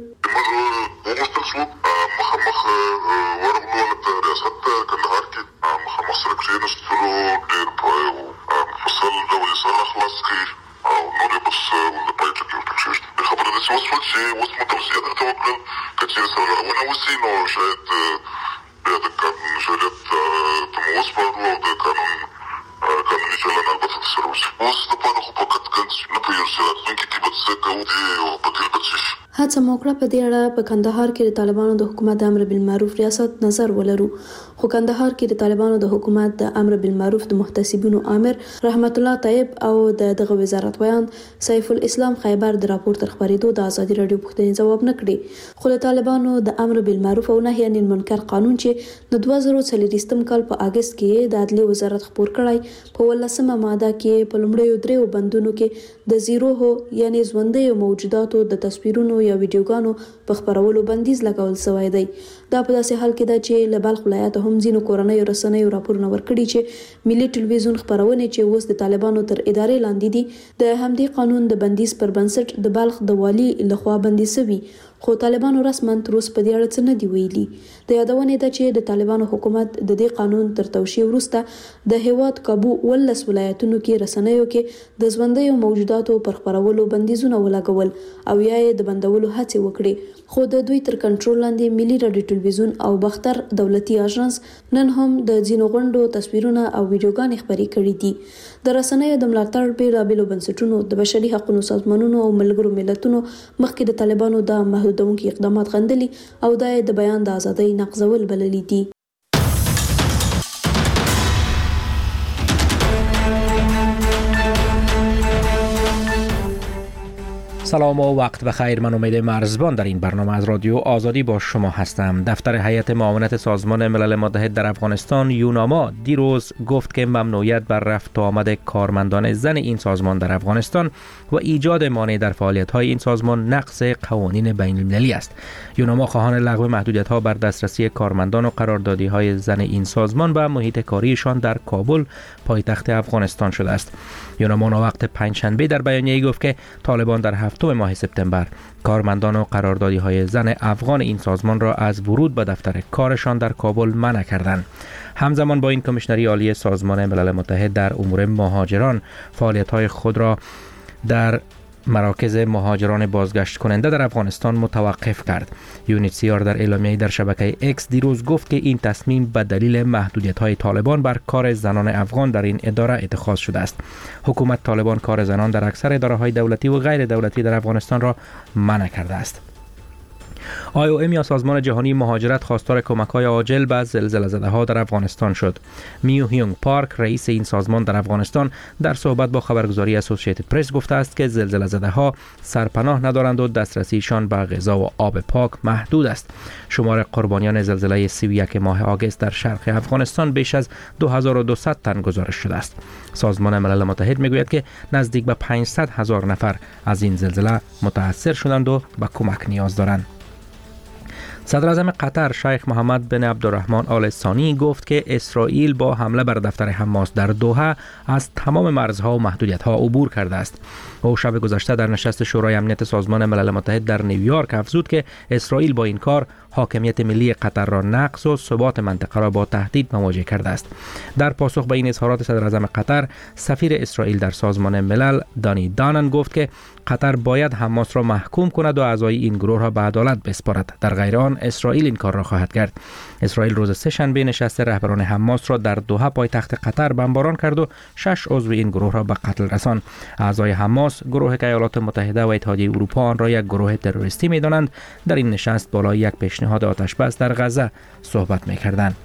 مخامخ ورغلو د ریاست کندهار کې مخامخ سره کېناستلو ډېر په فصل ډول سره خلاص کړي او نو بس د پایټ کې ورته د خبرې د څه وسو چې اوس متوسط ته وکړل کچې سره ونه وسی نو شاید بیا د قانون شریعت ته موسپارو او د قانوني چلن البته سره وسی. اوس د پاره خو فقط کنه نه پیور سره څنګه کې به څه کوي او په دې بچی هڅه موکړه په دې اړه په کندهار کې د طالبانو د حکومت د امر بالمعروف ریاست نظر ولرو. خو کندهار کې د طالبانو د حکومت د امر بالمعروف د محتسبینو امر رحمت الله طیب او دغه وزارت ویان سیف الاسلام خیبر د راپور تر خبرېدو د ازادي رادیو پوښتنې جواب نه کړي. خو د طالبانو د امر بالمعروف او نهي عن المنکر قانون چې د 2023م کال په اگست کې د عدلي وزارت خبر کړای په 18مه ماده کې په لومړیو دریو بندونو کې د زیرو هو یعنی ژوندۍ موجوداتو د تصویرونو یا ویډیوګانو په خبرولو بندیز لګول شوی دی. دا په داسې حال کې ده چې له بلخ ولایت هم ځینو کورنیو رسنیو راپورونه ورکړي چې ملي ټلویزیون خبرونه چې اوس د طالبانو تر ادارې لاندې دي د همدې قانون د بندیز پر بنسټ د بلخ د والی لخوا بندي شوی. خو طالبانو رسماً تر اوسه په دې اړه څه نه دی ویلي. د یادونې ده چې د طالبانو حکومت د دې قانون تر توشیح وروسته د هیواد کابو 19 ولایتونو کې رسنیو کې د ژوندیو موجوداتو پر خپرولو بندیزونه ولګول او یا یې د بندولو هڅې وکړې. خو د دوی تر کنټرول لاندې ملي رادیو ټلویزیون او بختر دولتي اژانس نن هم د ځینو غونډو تصویرونه او ویډیوګانې خپرې کړې دي. د رسنیو د ملاتړ بیلابېلو بنسټونو د بشري حقوقو سازمانونو او ملګرو ملتونو مخکې د طالبانو د محدودونکو اقدامات غندلي او د بیان د ازادۍ نقضول بللي دي. سلام و وقت بخیر. من امید مرزبان در این برنامه از رادیو آزادی با شما هستم. دفتر هیئت معاونت سازمان ملل متحد در افغانستان یوناما دیروز گفت که ممنوعیت بر رفت و آمد کارمندان زن این سازمان در افغانستان و ایجاد مانع در فعالیت‌های این سازمان نقض قوانین بین‌المللی است. یوناما خواهان لغو محدودیت‌ها بر دسترسی کارمندان و قراردادی‌های زن این سازمان به محیط کاریشان در کابل پایتخت افغانستان شده است. یوناما وقت پنجشنبه در بیانیه‌ای گفت که طالبان در هفتم ماه سپتامبر کارمندان و قراردادی‌های زن افغان این سازمان را از ورود به دفتر کارشان در کابل منع کردند. همزمان با این کمیشنری عالی سازمان ملل متحد در امور مهاجران فعالیت‌های خود را در مراکز مهاجران بازگشت کننده در افغانستان متوقف کرد. یونیتسیار در اعلامیه‌ای در شبکه اکس دیروز گفت که این تصمیم به دلیل محدودیت‌های طالبان بر کار زنان افغان در این اداره اتخاذ شده است. حکومت طالبان کار زنان در اکثر اداره‌های دولتی و غیر دولتی در افغانستان را منع کرده است. IOM یا سازمان جهانی مهاجرت خواستار کمک‌های عاجل به زلزله‌زده‌ها در افغانستان شد. میو هیونگ پارک رئیس این سازمان در افغانستان در صحبت با خبرگزاری اسوسییتد پرس گفته است که زلزله‌زده‌ها سرپناه ندارند و دسترسیشان به غذا و آب پاک محدود است. شمار قربانیان زلزله 31 ماه آگوست در شرق افغانستان بیش از 2200 تن گزارش شده است. سازمان ملل متحد میگوید که نزدیک به 500,000 نفر از این زلزله متاثر شدند و به کمک نیاز دارند. صدر اعظم قطر شیخ محمد بن عبدالرحمن آل ثانی گفت که اسرائیل با حمله بر دفتر حماس در دوحه از تمام مرزها و محدودیت‌ها عبور کرده است. او شب گذشته در نشست شورای امنیت سازمان ملل متحد در نیویورک افزود که اسرائیل با این کار حاکمیت ملی قطر را نقض و ثبات منطقه را با تهدید مواجه کرده است. در پاسخ به این اظهارات صدر اعظم قطر، سفیر اسرائیل در سازمان ملل دانی دانن گفت که قطر باید حماس را محکوم کند و اعضای این گروه را به عدالت بسپارد. در غیر آن اسرائیل این کار را خواهد کرد. اسرائیل روز سه‌شنبه نشست رهبران حماس را در دوحه پایتخت قطر بمباران کرد و 6 عضو این گروه را به قتل رساند. اعضای حماس، گروهی که ایالات متحده و اتحادیه اروپا آن را یک گروه تروریستی می‌دانند، در این نشست بالای یک پیشنهاد آتش بس در غزه صحبت می‌کردند.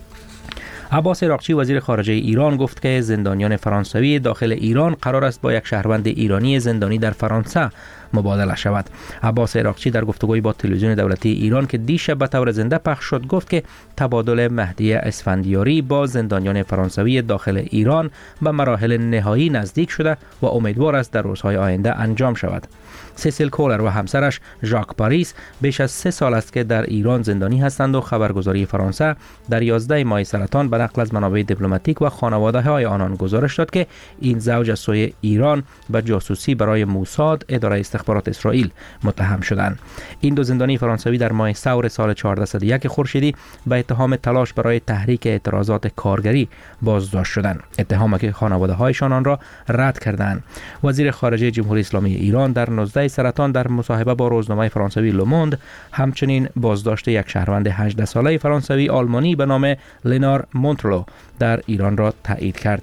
عباس عراقچی وزیر خارجه ایران گفت که زندانیان فرانسوی داخل ایران قرار است با یک شهروند ایرانی زندانی در فرانسه مبادله شود. عباس عراقچی در گفتگوی با تلویزیون دولتی ایران که دیشب به طور زنده پخش شد گفت که تبادل مهدی اسفندیاری با زندانیان فرانسوی داخل ایران به مراحل نهایی نزدیک شده و امیدوار است در روزهای آینده انجام شود. سیسیل کولر و همسرش ژاک پاریس بیش از 3 سال است که در ایران زندانی هستند و خبرگزاری فرانسه در 11 ماه سرطان به نقل از منابع دیپلماتیک و خانواده‌های آنان گزارش داد که این زوج از سوی ایران به جاسوسی برای موساد، اداره استخبارات اسرائیل، متهم شدند. این دو زندانی فرانسوی در ماه ثور سال 1401 خورشیدی به اتهام تلاش برای تحریک اعتراضات کارگری بازداشت شدند. اتهامی که خانواده‌هایشان آن را رد کردند. وزیر خارجه جمهوری اسلامی ایران در 19 سرطان در مصاحبه با روزنامه فرانسوی لوموند همچنین بازداشت یک شهروند 18 ساله فرانسوی آلمانی به نام لنار مونترلو در ایران را تایید کرد.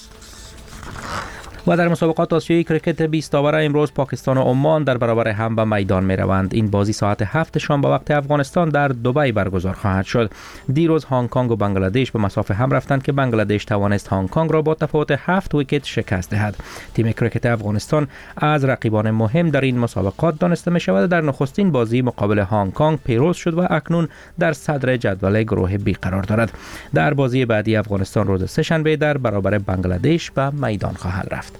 و در مسابقات آسیایی کرکت 20 اوور امروز پاکستان و عمان در برابر هم به میدان می روند. این بازی ساعت 7 شام به وقت افغانستان در دبی برگزار خواهد شد. دیروز هنگ کنگ و بنگلادش به مسافه هم رفتند که بنگلادش توانست هنگ کنگ را با تفاوت 7 ویکت شکست دهد. تیم کرکت افغانستان از رقیبان مهم در این مسابقات دانسته می شود. در نخستین بازی مقابل هنگ کنگ پیروز شد و اکنون در صدر جدول گروه بی قرار دارد. در بازی بعدی افغانستان روز سه‌شنبه در برابر بنگلادش به میدان خواهد رفت.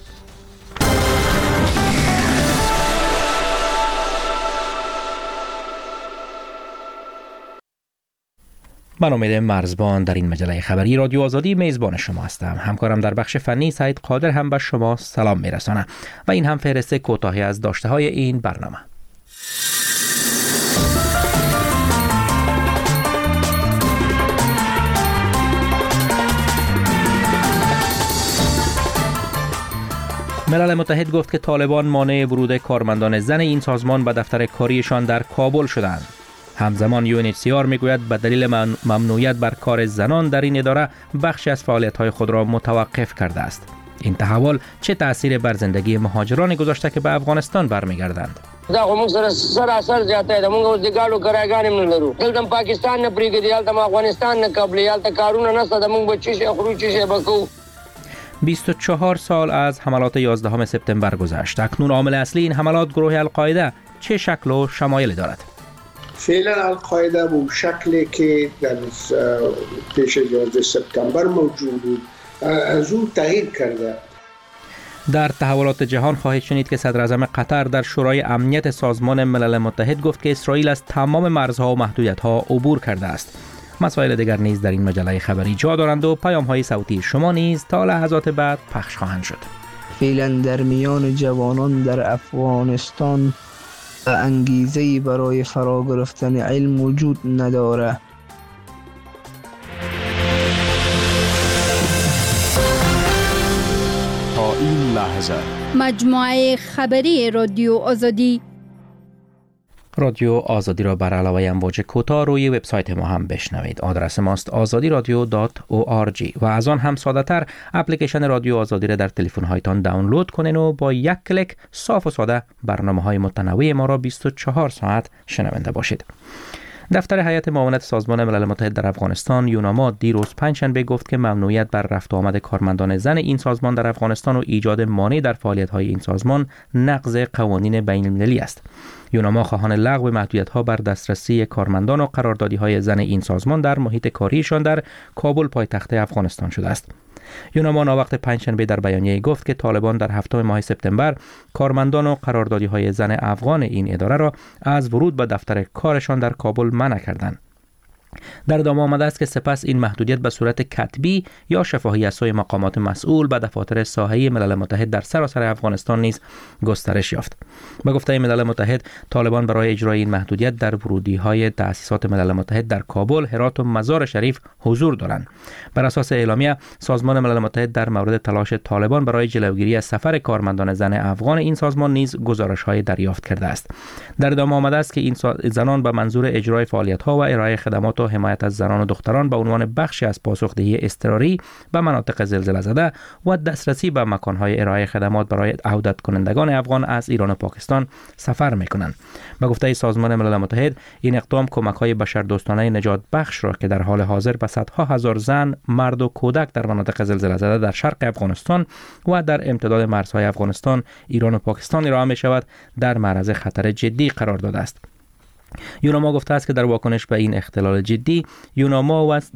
من امید مرزبان در این مجله خبری رادیو آزادی میزبان شما هستم. همکارم در بخش فنی سعید قادر هم به شما سلام میرسانه و این هم فهرست کوتاهی از داشته های این برنامه. ملل متحد گفت که طالبان مانع ورود کارمندان زن این سازمان به دفتر کاریشان در کابل شدند. همزمان UNHCR میگوید به دلیل ممنوعیت بر کار زنان در این اداره بخشی از فعالیت‌های خود را متوقف کرده است. این تحول چه تأثیری بر زندگی مهاجران گذاشته که به افغانستان برمیگردند؟ دا موږ سره سراسر زیاته ده، موږ د ګاډو کرایګانې نه لرو، دلته پاکستان نه پریږدي، دلته افغانستان نه قبلي، دلته کارونه نشته ده، موږ بچی شي خروج شي بکو. 24 سال از حملات 11 سپتامبر گذشت. اکنون عامل اصلی این حملات گروه القاعده چه شکل و شمایلی دارد؟ فعلا القاعده به شکلی که در پیش 11 سپتامبر موجود بود از اون تغییر کرده. در تحولات جهان خواهید شنید که صدر اعظم قطر در شورای امنیت سازمان ملل متحد گفت که اسرائیل از تمام مرزها و محدودیت‌ها عبور کرده است. مسائل دیگر نیز در این مجله خبری جا دارند و پیام‌های صوتی شما نیز تا لحظات بعد پخش خواهند شد. فعلا در میان جوانان در افغانستان انگیزه‌ای برای فرا گرفتن علم وجود ندارد. تا این لحظه مجموعه خبری رادیو آزادی را بر علاوه امواج کوتاه روی وبسایت ما هم بشنوید. آدرس ماست azadiradio.org و از آن هم ساده تر اپلیکیشن رادیو آزادی را در تلفن هایتان دانلود کنین و با یک کلیک صاف و ساده برنامه‌های متنوع ما را 24 ساعت شنونده باشید. دفتر هیئت معاونت سازمان ملل متحد در افغانستان یوناما دیروز پنجشنبه گفت که ممنوعیت بر رفت و آمد کارمندان زن این سازمان در افغانستان و ایجاد مانع در فعالیت‌های این سازمان نقض قوانین بین‌المللی است. یوناما خواهان لغو محدودیت‌ها بر دسترسی کارمندان و قراردادی‌های زن این سازمان در محیط کاریشان در کابل پایتخت افغانستان شده است. یوناما ناوقت پنجشنبه در بیانیه گفت که طالبان در هفتم ماه سپتامبر کارمندان و قراردادی‌های زن افغان این اداره را از ورود به دفتر کارشان در کابل منع کردند. در ادامه آمده است که سپس این محدودیت به صورت کتبی یا شفاهی از سوی مقامات مسئول به دفاتر ساحه‌ای ملل متحد در سراسر افغانستان نیز گسترش یافت. به گفته ملل متحد، طالبان برای اجرای این محدودیت در ورودی‌های تأسیسات ملل متحد در کابل، هرات و مزار شریف حضور دارند. بر اساس اعلامیه، سازمان ملل متحد در مورد تلاش طالبان برای جلوگیری از سفر کارمندان زن افغان این سازمان نیز گزارش‌های دریافت کرده است. در ادامه آمده است که این زنان به منظور اجرای فعالیت‌ها و ارائه خدمات و حمایت از زنان و دختران به عنوان بخشی از پاسخدهی اضطراری به مناطق زلزله زده و دسترسی به مکان‌های ارائه خدمات برای عودت کنندگان افغان از ایران و پاکستان سفر می‌کنند. به گفته سازمان ملل متحد، این اقدام کمک‌های بشردوستانه نجات بخش را که در حال حاضر به صدها هزار زن، مرد و کودک در مناطق زلزله زده در شرق افغانستان و در امتداد مرزهای افغانستان، ایران و پاکستان ارائه می‌شود، در معرض خطر جدی قرار داده است. یوناما گفته است که در واکنش به این اختلال جدی، یوناما و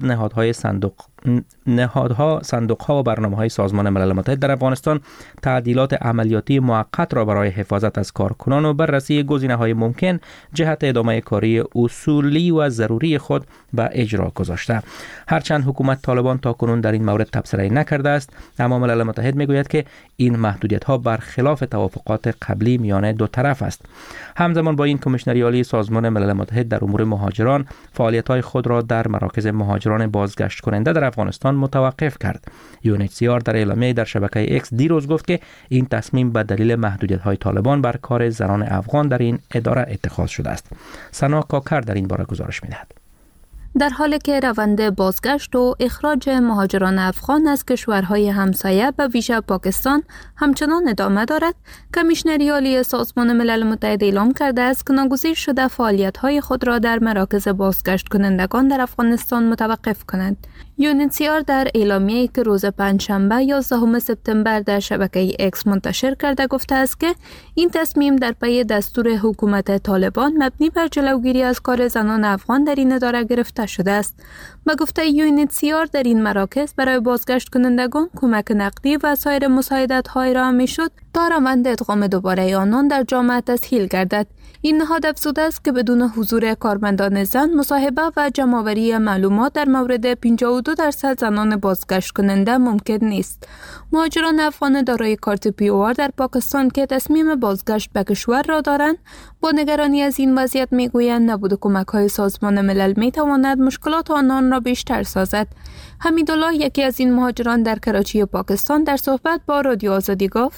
نهادها صندوق‌ها و برنامه‌های سازمان ملل متحد در افغانستان تعدیلات عملیاتی موقت را برای حفاظت از کارکنان و بررسی گزینه‌های ممکن جهت ادامه کاری اصولی و ضروری خود به اجرا گذاشته. هرچند حکومت طالبان تاکنون در این مورد تبصره نکرده است، اما ملل متحد میگوید که این محدودیت‌ها برخلاف توافقات قبلی میان دو طرف است. همزمان با این، کمیشنری عالی سازمان ملل متحد در امور مهاجران فعالیت‌های خود را در مراکز مهاجران بازگشت کننده در افغانستان متوقف کرد. UNHCR در اعلامیه در شبکه X دیروز گفت که این تصمیم به دلیل محدودیت‌های طالبان بر کار زنان افغان در این اداره اتخاذ شده است. سنا کاکر در این باره گزارش می‌دهد. در حالی که روند بازگشت و اخراج مهاجران افغان از کشورهای همسایه به ویژه پاکستان همچنان ادامه دارد، کمیشنری عالی سازمان ملل متحد اعلام کرده است که ناگزیر شده فعالیت‌های خود را در مراکز بازگشت کنندگان در افغانستان متوقف کند. UNHCR در اعلامیه‌ای که روز پنجشنبه 11 سپتامبر در شبکه X منتشر کرده گفته است که این تصمیم در پی دستور حکومت طالبان مبنی بر جلوگیری از کار زنان افغان در این اداره گرفته شده است. به گفته UNHCR در این مراکز برای بازگشت کنندگان کمک نقدی و سایر مساعدت‌های ارائه می‌شد تا روند ادغام دوباره آنان در جامعه تسهیل گردد. این نهاد افزوده است که بدون حضور کارمندان زن، مصاحبه و جمع‌آوری معلومات در مورد 52% زنان بازگشت کننده ممکن نیست. مهاجران افغان دارای کارت PR در پاکستان که تصمیم بازگشت به کشور را دارند، با نگرانی از این وضعیت میگویند نبود کمک‌های سازمان ملل میتواند مشکلات آنان را بیشتر سازد. حمیدالله، یکی از این مهاجران در کراچی پاکستان، در صحبت با رادیو آزادی گفت: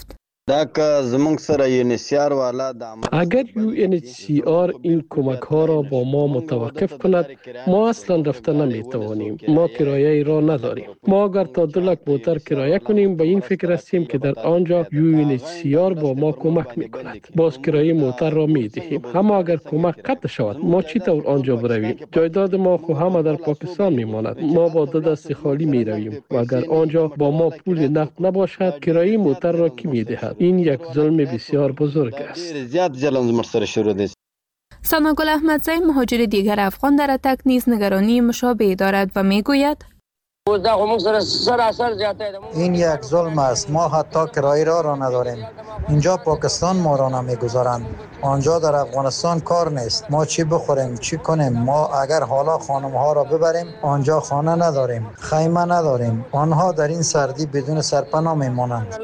اگر UNHCR این کمک ها را با ما متوقف کند ما اصلا رفته نمی توانیم. ما کرایه را نداریم. ما اگر تا 2 لک موتر کرایه کنیم به این فکر هستیم که در آنجا UNHCR با ما کمک می کند. باز کرایه موتر را می دهیم. اما اگر کمک قطع شود ما چی طور آنجا برویم؟ جایداد ما خو همه در پاکستان می ماند. ما با 2 دست خالی می رویم و اگر آنجا با ما پول نقد نباشد کرایه موتر را کی می دهد؟ این یک ظلم بسیار بزرگ است. ساناگل احمدزی مهاجر دیگر افغان در اتک نیز نگرانی مشابه دارد و می گوید این یک ظلم است. ما حتی کرایه را نداریم. اینجا پاکستان ما را نمیگذارند. آنجا در افغانستان کار نیست. ما چی بخوریم چی کنیم؟ ما اگر حالا خانم ها را ببریم آنجا خانه نداریم، خیمه نداریم. آنها در این سردی بدون سرپناه میمانند.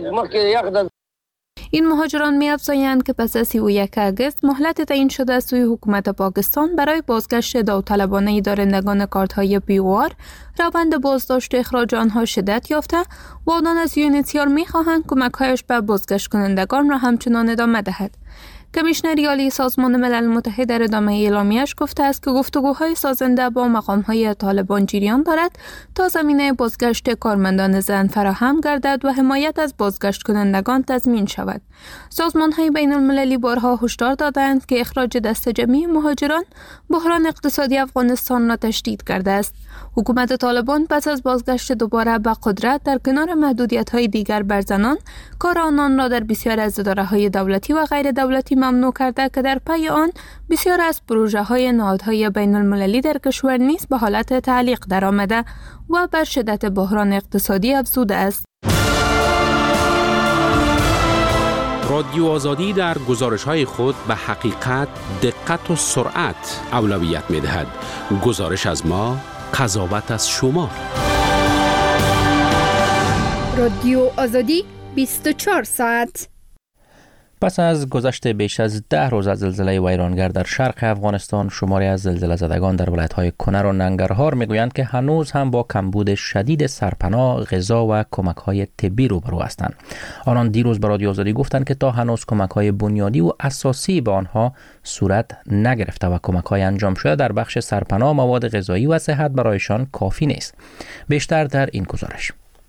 این مهاجران می‌افزایند که پس از 31 آگوست مهلت تعیین شده سوی حکومت پاکستان برای بازگشت داوطلبانه دارندگان کارت‌های POR روند بازداشت و اخراج آنها شدت یافته و آنان از UNHCR می‌خواهند کمک‌هایش به بازگشت کنندگان را همچنان ادامه دهد. کمیشنر عالی سازمان ملل متحد در ادامه اعلامیه‌اش گفته است که گفتگوهای سازنده با مقام‌های طالبان جریان دارد تا زمینه بازگشت کارمندان زن فراهم گردد و حمایت از بازگشت کنندگان تضمین شود. سازمان‌های بین‌المللی بارها هشدار دادند که اخراج دست جمعی مهاجران بحران اقتصادی افغانستان را تشدید کرده است. حکومت طالبان پس از بازگشت دوباره به قدرت در کنار محدودیت‌های دیگر بر زنان، کار آنان را در بسیار از اداره‌های دولتی و غیر دولتی ممنوع کرده که در پی آن بسیار از پروژه‌های نهادهای بین‌المللی در کشور نیز به حالت تعلیق درآمده و بر شدت بحران اقتصادی افزوده است. رادیو آزادی در گزارش‌های خود به حقیقت، دقت و سرعت اولویت می‌دهد. گزارش از ما، قضاوت از شما. رادیو آزادی 24 ساعت. پس از گذشت بیش از 10 روز از زلزله ویرانگر در شرق افغانستان، شماری از زلزله زدگان در ولایت‌های کنر و ننگرهار میگویند که هنوز هم با کمبود شدید سرپناه، غذا و کمک‌های طبی روبرو هستند. آنان دیروز به رادیو آزادی گفتند که تا هنوز کمک‌های بنیادی و اساسی به آنها صورت نگرفته و کمک‌های انجام شده در بخش سرپناه، مواد غذایی و صحت برایشان کافی نیست. بیشتر در این گزارش.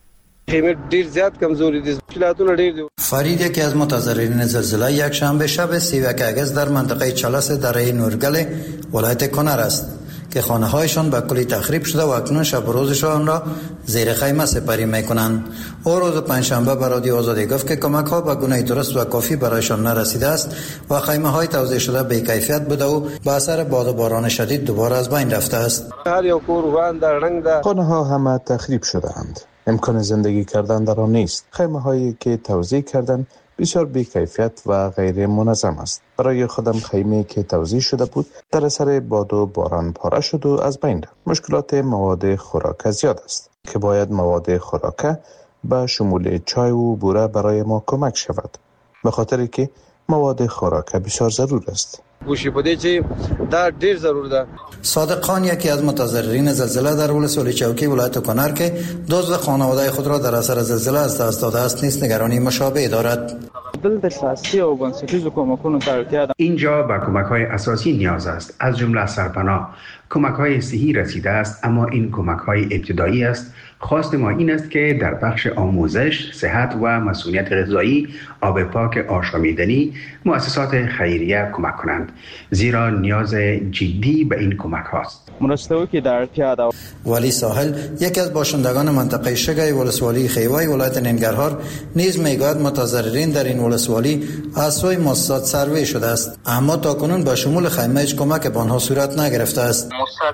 ډیر زیات کمزوری دي، مشکلاتونه ډیر دي. فرید یکی از متضررین زلزله یک شنبه شب 31 آگوست در منطقه چالس دره نورگل ولایت کنر است که خانه‌هایشان به کلی تخریب شده و اکنون شب و روزشان را زیر خیمه سپری می‌کنند. او روز پنجشنبه به رادیو آزادی گفت که کمک‌ها به گونه درست و کافی برایشان نرسیده است و خیمه‌های توزیع شده بی‌کیفیت بوده و به اثر باد و باران شدید دوباره از بین رفته است. هر یک کور وان در رنگ ده. خانه‌ها همه تخریب شده‌اند. امکان زندگی کردن در آن نیست. خیمه‌هایی که توزیع کردن بسیار بی‌کیفیت و غیر منظم است. برای خودم خیمه که توزیع شده بود در اثر باد و باران پاره شد و از بین رفت. مشکلات مواد خوراک زیاد است که باید مواد خوراک به شمول چای و بوره برای ما کمک شود، به خاطر که مواد خوراک بسیار ضرور است. گوشی پدې چې دا ډیر ضرور ده. صادق خان یکی از متضررین زلزله در ولسوالی چوکی ولایت کنر که دزد خانواده خود را در اثر زلزله از دست داده است نیز نگرانی مشابه دارد. دلته اساسي او بنسټیزو کومکونو ته اړتیا ده. اینجا به کمک‌های اساسی نیاز است، از جمله سرپناه. کمک‌های صحی رسیده است، اما این کمک‌های ابتدایی است. خواست ما این است که در بخش آموزش، صحت و مسئولیت غذایی، آب پاک آشامیدنی مؤسسات خیریه کمک کنند، زیرا نیاز جدی به این کمک هاست. مرسته‌ای در اړتیا ده. ولی ساحل یکی از باشندگان منطقه شگای ولسوالی خیوای ولایت ننگرهار نیز میگوید متضررین در این ولسوالی از سوی مؤسسات سروی شده است، اما تاکنون با شمول خیمه هیچ کمک به آنها صورت نگرفته است.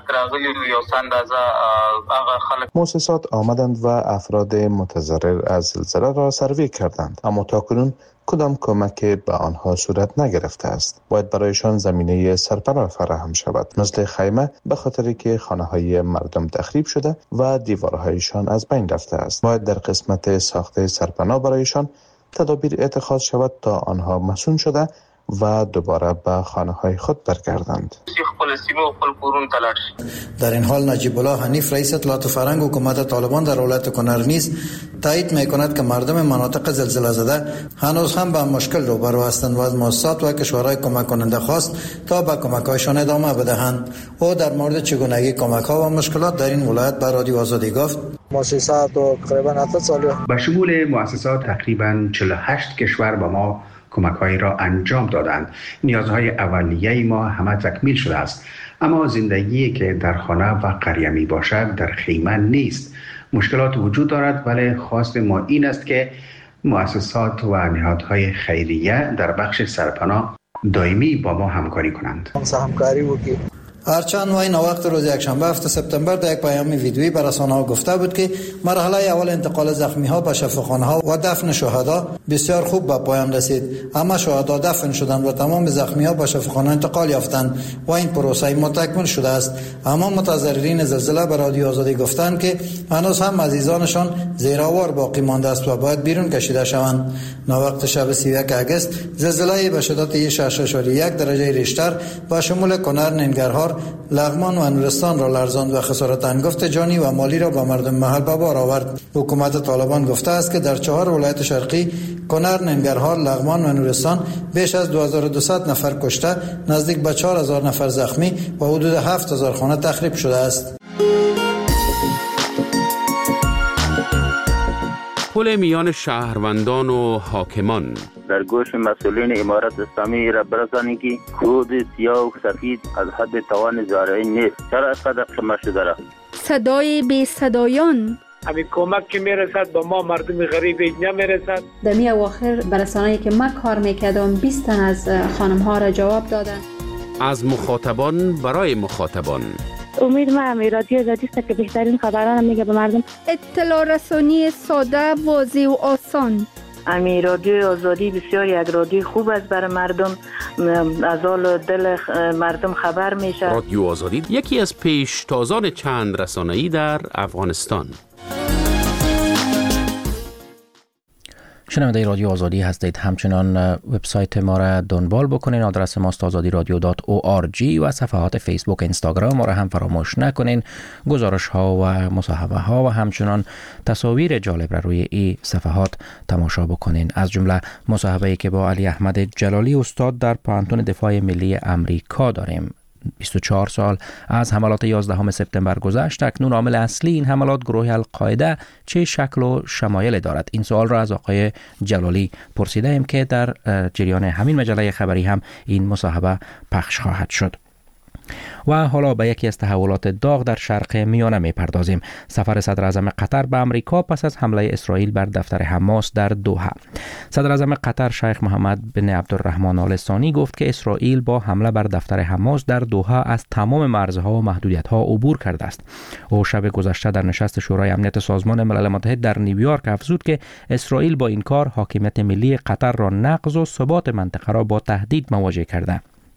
مؤسسات آمدند و افراد متضرر از زلزله را سروی کردند، اما تاکنون کدام کمک به آنها صورت نگرفته است. باید برایشان زمینه سرپناه فراهم شود، مثل خیمه، به خاطر که خانه‌های مردم تخریب شده و دیوارهایشان از بین رفته است. باید در قسمت ساخت سرپناه برایشان تدابیر اتخاذ شود تا آنها مسئول شده و دوباره به خانه‌های خود برگردند. در این حال نجیب الله حنیف رئیس اطلاعات فرهنگ حکومت طالبان در ولایت کنر نیز تایید می‌کند که مردم مناطق زلزله زده هنوز هم با مشکل روبرو هستند و از مؤسسات و کشورهای کمک کننده خواست تا به کمک‌هایشان ادامه بدهند. او در مورد چگونگی کمک‌ها و مشکلات در این ولایت به رادیو آزادی گفت: مؤسسات تقریبا 8 سال به شمول مؤسسات تقریبا 48 کشور به ما کمک‌هایی را انجام دادند. نیازهای اولیه ما همه تکمیل شده است، اما زندگی که در خانه و قریه می باشد در خیمه نیست. مشکلات وجود دارد، ولی خواست ما این است که مؤسسات و نهادهای خیریه در بخش سرپناه دائمی با ما همکاری کنند. همکاری وکړي. هرچند وی وقت روز یکشنبه 7 سپتامبر در یک پیام ویدیویی به رسانه‌ها گفته بود که مرحله اول انتقال زخمی‌ها به شفاخانه‌ها و دفن شهدا بسیار خوب به پایان رسید. اما شهدا دفن شدند و تمام زخمی‌ها به شفاخانه انتقال یافتند و این پروسه متکمل شده است. اما متضررین زلزله به رادیو آزادی گفتند که هنوز هم عزیزانشان زیرآور باقی مانده است و باید بیرون کشیده شوند. وقت شب 31 اگست زلزله به شدت 6.1 درجه ریشتر با شمول کنر، ننگرهار، لغمان و نورستان را لرزاند و خسارت انگفت جانی و مالی را به مردم محل به بار آورد. حکومت طالبان گفته است که در 4 ولایت شرقی کنر، ننگرهار، لغمان و نورستان بیش از 2200 نفر کشته، نزدیک به 4000 نفر زخمی و حدود 7000 خانه تخریب شده است. پل میان شهروندان و حاکمان در گوش مسئولین امارت اسلامی را برسانید که کود سیاه و سفید از حد توان زارعی نیست. چرا اینقدر خمه شده را؟ صدای بی صدایان. همین کمک که میرسد به ما مردم غریب نمیرسد. در می اواخر برسانه‌ای که من کار میکردم 20 تن از خانم ها را جواب دادن. از مخاطبان برای مخاطبان. امید ما رادیو آزادی است که بهترین خبران میگه به مردم. اطلاع رسانی ساده، واضح و آسان. رادیو آزادی بسیار یک رادیو خوب است برای مردم، از حال دل مردم خبر میشه. رادیو آزادی یکی از پیشتازان چند رسانه‌ای در افغانستان. شنونده رادیو آزادی هستید. همچنان وبسایت ما را دنبال بکنین. آدرس ما است azadiradio.org و صفحات فیسبوک، اینستاگرام ما را هم فراموش نکنین. گزارش ها و مصاحبه ها و همچنان تصاویر جالب را روی این صفحات تماشا بکنین. از جمله مصاحبه‌ای که با علی احمد جلالی استاد در پانتون دفاع ملی امریکا داریم. 24 سال از حملات 11 سپتامبر گذشت. اکنون عامل اصلی این حملات گروه القاعده چه شکل و شمایل دارد؟ این سوال را از آقای جلالی پرسیده ایم که در جریان همین مجله خبری هم این مصاحبه پخش خواهد شد. و حالا به یکی از تحولات داغ در شرق میانه میپردازیم. سفر صدر اعظم قطر به امریکا پس از حمله اسرائیل بر دفتر حماس در دوحه. صدر اعظم قطر شیخ محمد بن عبدالرحمن آل ثانی گفت که اسرائیل با حمله بر دفتر حماس در دوحه از تمام مرزها و محدودیت‌ها عبور کرده است. او شب گذشته در نشست شورای امنیت سازمان ملل متحد در نیویورک افزود که اسرائیل با این کار حاکمیت ملی قطر را نقض و ثبات منطقه را با تهدید مواجه کرده.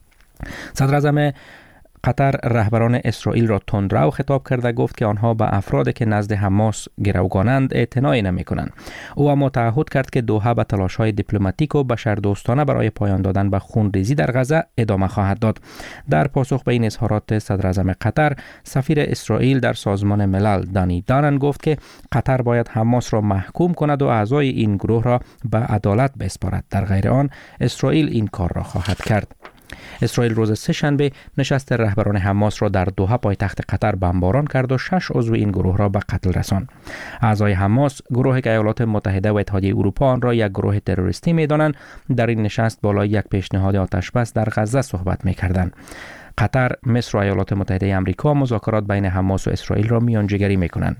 صدر اعظم قطر رهبران اسرائیل را تندرو خطاب کرده گفت که آنها به افرادی که نزد حماس گروگانند اعتنایی نمی‌کنند. او اما تعهد کرد که دوحه به تلاش‌های دیپلماتیک و بشردوستانه برای پایان دادن به خونریزی در غزه ادامه خواهد داد. در پاسخ به این اظهارات صدر اعظم قطر، سفیر اسرائیل در سازمان ملل دانی دانن گفت که قطر باید حماس را محکوم کند و اعضای این گروه را به عدالت بسپارد. در غیر آن اسرائیل این کار را خواهد کرد. اسرائیل روز سه‌شنبه نشست رهبران حماس را در دوحه پایتخت قطر بمباران کرد و 6 عضو این گروه را به قتل رساند. اعضای حماس، گروهی که ایالات متحده و اتحادیه اروپا آن را یک گروه تروریستی می‌دانند، در این نشست بالای یک پیشنهاد آتش‌بس در غزه صحبت می‌کردند. قطر، مصر و ایالات متحده آمریکا مذاکرات بین حماس و اسرائیل را میانجیگری می‌کنند.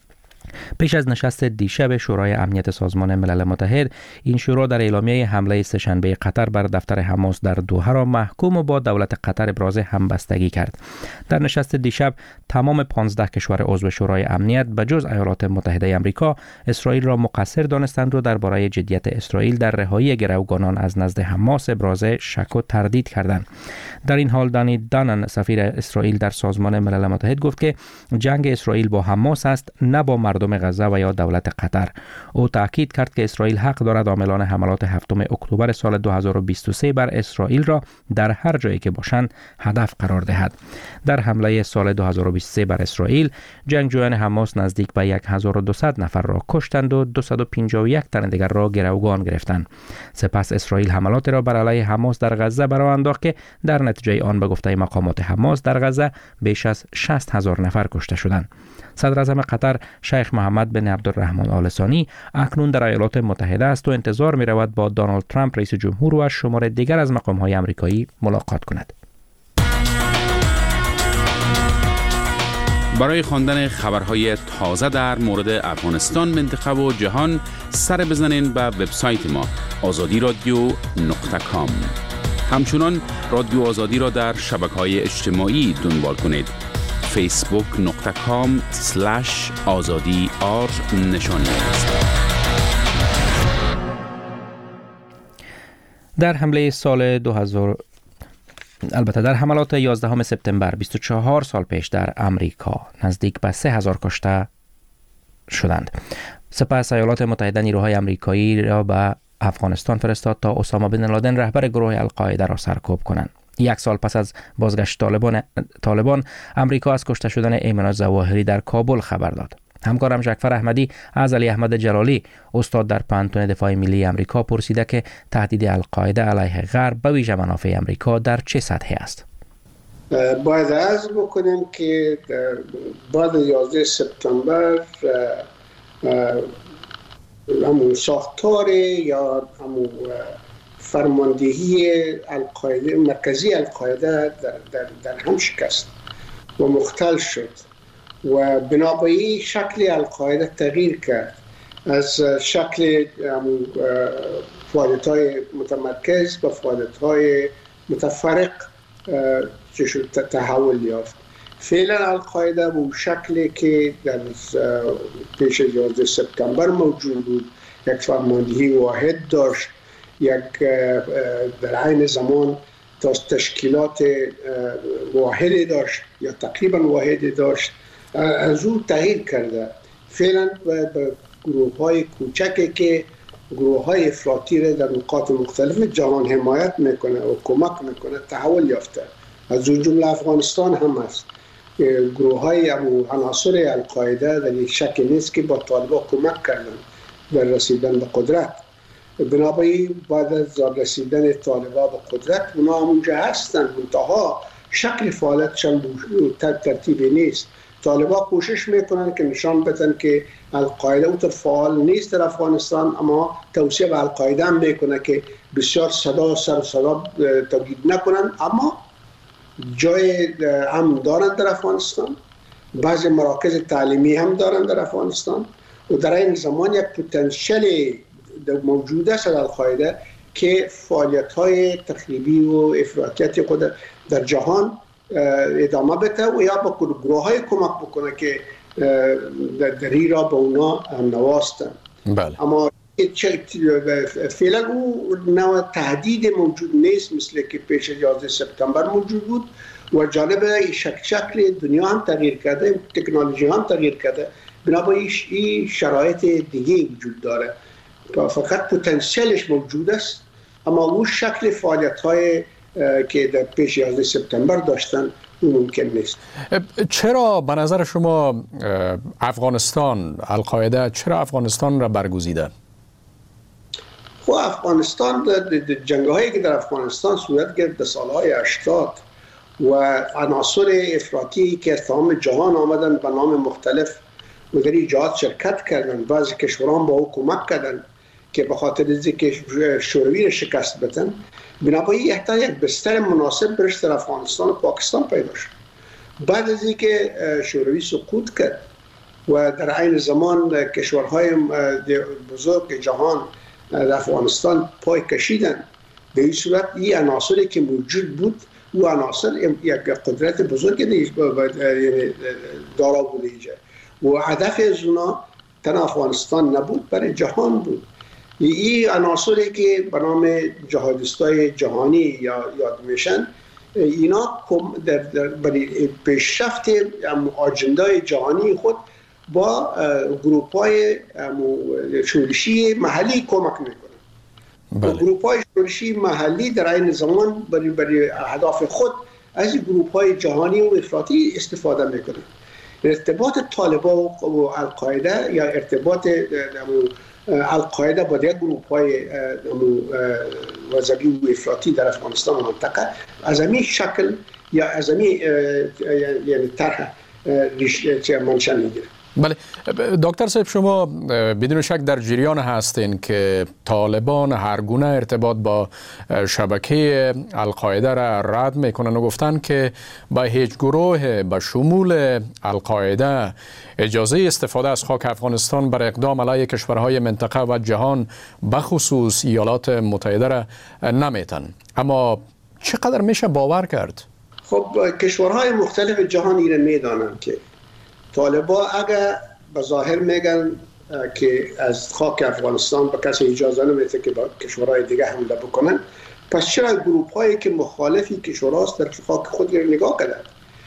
پیش از نشست دیشب شورای امنیت سازمان ملل متحد، این شورا در اعلامیه حمله سه‌شنبه قطر بر دفتر حماس در دوحه را محکوم و با دولت قطر ابراز همبستگی کرد. در نشست دیشب تمام 15 کشور عضو شورای امنیت به جز ایالات متحده آمریکا اسرائیل را مقصر دانستند و درباره جدیت اسرائیل در رهایی گروگانان از نزد حماس ابراز شک و تردید کردند. در این حال دانی دانن، سفیر اسرائیل در سازمان ملل متحد گفت که جنگ اسرائیل با حماس است، نه با مردم غزه و یا دولت قطر. او تاکید کرد که اسرائیل حق دارد عاملان حملات 7 اکتبر سال 2023 بر اسرائیل را در هر جایی که باشند هدف قرار دهد. در حمله سال 2023 بر اسرائیل، جنگجویان حماس نزدیک به 1200 نفر را کشتند و 251 تن دیگر را گروگان گرفتند. سپس اسرائیل حملات را بر علیه حماس در غزه برآورد انداخت که در نتیجه آن به گفته مقامات حماس در غزه بیش از 60,000 نفر کشته شدند. صدر اعظم قطر شیخ محمد بن عبدالرحمن آل ثانی اکنون در ایالات متحده است و انتظار می رود با دونالد ترامپ رئیس جمهور و شمار دیگر از مقام‌های آمریکایی ملاقات کند. برای خواندن خبرهای تازه در مورد افغانستان، منطقه و جهان سر بزنین به وبسایت ما azadiradio.com. همچنان رادیو آزادی را در شبکه‌های اجتماعی دنبال کنید. facebook.com/azadi نشانی است. در حمله سال 2000 البته در حملات 11 سپتامبر 24 سال پیش در امریکا نزدیک به 3000 کشته شدند. سپس ایالات متحده نیروهای آمریکایی را به افغانستان فرستاد تا اسامه بن لادن رهبر گروه القاعده را سرکوب کنند. 1 سال پس از بازگشت طالبان امریکا از کشته شدن ایمن ظواهری در کابل خبر داد. همکارم جعفر احمدی از علی احمد جلالی استاد در پانتون دفاع ملی امریکا پرسیده که تهدید القاعده علیه غرب به ویژه منافع امریکا در چه سطحی است؟ باید عرض بکنیم که بعد 11 سپتامبر همون ساختار یا همون فرماندهی القاعده مرکزی القاعده در هم شکست و مختل شد و بنابراین شکل القاعده تغییر کرد از شکل فعالیت‌های متمرکز به فعالیت‌های متفرق تحول یافت. فعلا القاعده به شکلی که در پیش 11 سپتامبر موجود بود، یک فرماندهی واحد داشت، یک در عین زمان تشکیلات واحدی داشت یا تقریبا واحدی داشت، از او تغییر کرده. فعلا به گروه‌های کوچکی که گروه‌های افراطی را در نقاط مختلف جهان حمایت میکنه و کمک میکنه تحول یافته. از اون جمله افغانستان هم است. گروه‌های عناصر القاعده در یک شک نیست که با طالبان کمک کردن در رسیدن به قدرت. بنابراین بعد از رسیدن طالبان به قدرت اونا همونجا هستن، منتها شکل فعالیتشان ترتیبی نیست. طالبان کوشش میکنن که نشان بدن که القاعده اونطور فعال نیست در افغانستان، اما توصیه به القاعده هم میکنه که بسیار صدا تولید نکنن، اما جای هم دارن در افغانستان، بعضی مراکز تعلیمی هم دارن در افغانستان و در این زمان یک پتانسیل موجود است در القاعده که فعالیت‌های تخریبی و افراطیت خود در جهان ادامه بده و یا با گروه‌های کمک بکنه که در را به اونا نواستن. بله. اما فعلا او نوع تهدید موجود نیست مثل که پیش 11 سپتامبر موجود بود و جالب شکل دنیا هم تغییر کرده، تکنولوژی هم تغییر کرده، بنابراین این شرایط دیگه وجود داره. فقط پتانسیلش موجود است، اما او شکل فعالیت‌های که در پیش 11 سپتامبر داشتن اون ممکن نیست. چرا به نظر شما افغانستان القاعده چرا افغانستان را برگزیدن؟ خب افغانستان جنگ‌هایی که در افغانستان صورت گرفت در سال‌های 80 و عناصر افراطی که از تمام جهان آمدن به نام مختلف و در این جهات شرکت کردن، بعضی کشوران با او کمک کردن که به خاطر اینکه شوروی را شکست بدن، بنابراین احتیاج یک بستر مناسب برش در افغانستان و پاکستان پیدا شد. بعد از اینکه شوروی سقوط کرد و در عین زمان کشورهای بزرگ جهان در افغانستان پای کشیدن، به این صورت این عناصری که موجود بود و عناصر یک قدرت بزرگ دارا بوده اینجا و هدف از اونا تن افغانستان نبود، برای جهان بود. این عناصری که به نام جهادیستای جهانی یا یاد میشن، اینا برای پیشرفت اجندای جهانی خود با گروه‌های شورشی محلی کمک میکنن. گروه‌های شورشی محلی در این زمان برای اهداف خود از گروه‌های جهانی و افراطی استفاده میکنن. ارتباط طالبان و القاعده یا ارتباط القاعده با دیگر گروه‌های وضعی و افراطی در افغانستان و منطقه از همین شکل یا از همین یعنی طرح منشأ میگیره. بله دکتر صاحب، شما بدون شک در جریان هستین که طالبان هر گونه ارتباط با شبکه القاعده را رد میکنن و گفتن که با هیچ گروه به شمول القاعده اجازه استفاده از خاک افغانستان بر اقدام علیه کشورهای منطقه و جهان بخصوص ایالات متحده را نمیتن. اما چقدر میشه باور کرد؟ خب کشورهای مختلف جهان ایره میدانن که طالبان اگر به ظاهر میگن که از خاک افغانستان به کسی اجازه نمیده که با کشورهای دیگه حمله بکنن، پس چرا گروه هایی که مخالفی کشوراست در خاک خود رو نگاه کردن؟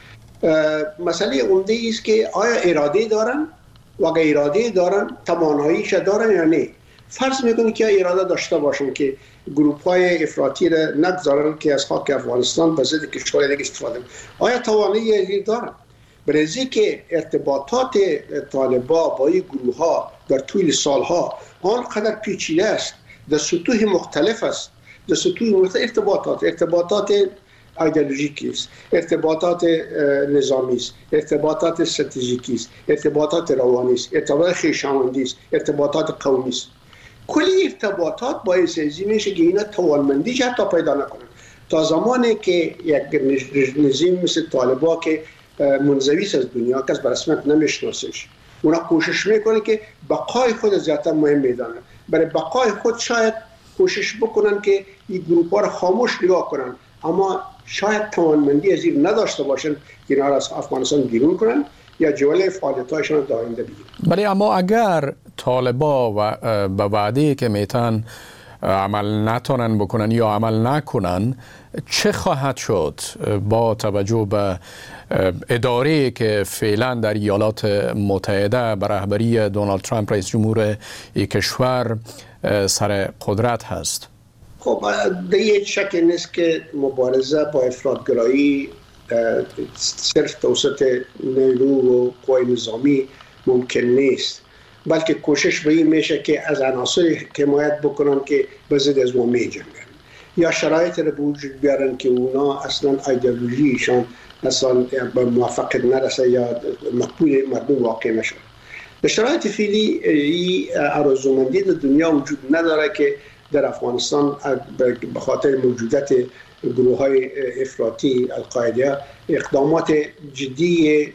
مسئله عمده است که آیا اراده دارن و اگر اراده دارن تواناییش دارن یا نه. فرض میکنه که اراده داشته باشن که گروه های افراطی را نگذارن که از خاک افغانستان به ضد کشورهای دیگه استفاده کنن. آیا توانایی دارن؟ برای که ارتباطات طالبان با این گروه ها در طول سالها آنقدر پیچیده است، در سطوح مختلف است، در سطوح مختلف ارتباطات ایدئولوژیکی است، ارتباطات نظامی است، ارتباطات استراتژیکی است، ارتباطات روانی است، ارتباطات خویشاوندی است، ارتباطات قومی است. کلی ارتباطات باعث میشه که اینا توانمندی حتی پیدا نکنن. تا زمانی که یک نظام مثل طالبان که منزوی از دنیا کس به رسمیت نمیشناسش، اونا کوشش میکنه که بقای خود زیادتر مهم میدانن. برای بقای خود شاید کوشش بکنن که این گروه ها را خاموش نگاه کنن، اما شاید توانمندی از این نداشته باشن که اینا را از افغانستان بیرون کنن یا جوله فعالیت‌هایشان در آینده بگیرن. بله اما اگر طالبان به وعده که میتن عمل نتونن بکنن یا عمل نکنن، چه خواهد شد با توجه به اداره‌ای که فعلا در ایالات متحده به رهبری دونالد ترامپ رئیس جمهور کشور سر قدرت هست؟ خب دیگه شک نیست که مبارزه با افراطگرایی صرف توسط نیرو و قوای نظامی ممکن نیست، بلکه کوشش به این میشه که از عناصر حمایت بکنن که به ضد از ما میجنگن یا شرایط رو به وجود بیارن که اونا اصلا ایدئولوژیشان اصلا به موافقت نرسه یا مقبول مردم واقع نشه. به شرایط فعلی آرزومندی در دنیا وجود نداره که در افغانستان به خاطر موجودیت گروه‌های افراطی القاعده اقدامات جدی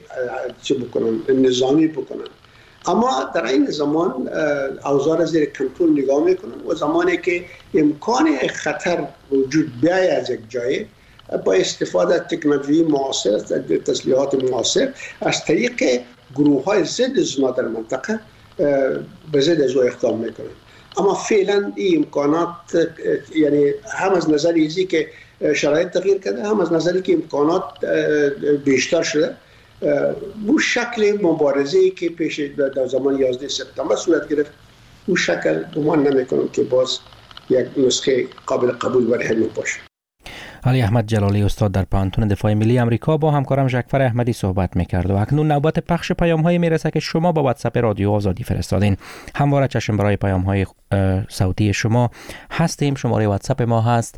نظامی بکنن. اما در این زمان اوضاع زیر کنترل نگاه میکنن و زمانی که امکان خطر وجود بیاید از یک جای با استفاده تکنولوژی معاصر، تسلیحات معاصر از طریق گروه‌های ضد زنا در منطقه به ضد از او اقدام میکنن. اما فعلا این امکانات یعنی هم از نظر ایزی که شرایط تغییر کرده، هم از نظری که امکانات بیشتر شده، بو شکل مبارزه‌ای که پیش در زمان 11 سپتامبر صورت گرفت، بو شکل گمان نمی‌کنم که باز یک نسخه قابل قبول برای همین باشه. علی احمد جلالی استاد در پانتون دفاع ملی امریکا با همکارم ژکفر احمدی صحبت می‌کرد و اکنون نوبت پخش پیام‌های میرسه که شما با واتساپ رادیو آزادی فرستادین. همواره چشم برای پیام‌های صوتی شما هستیم. شماره واتساپ ما هست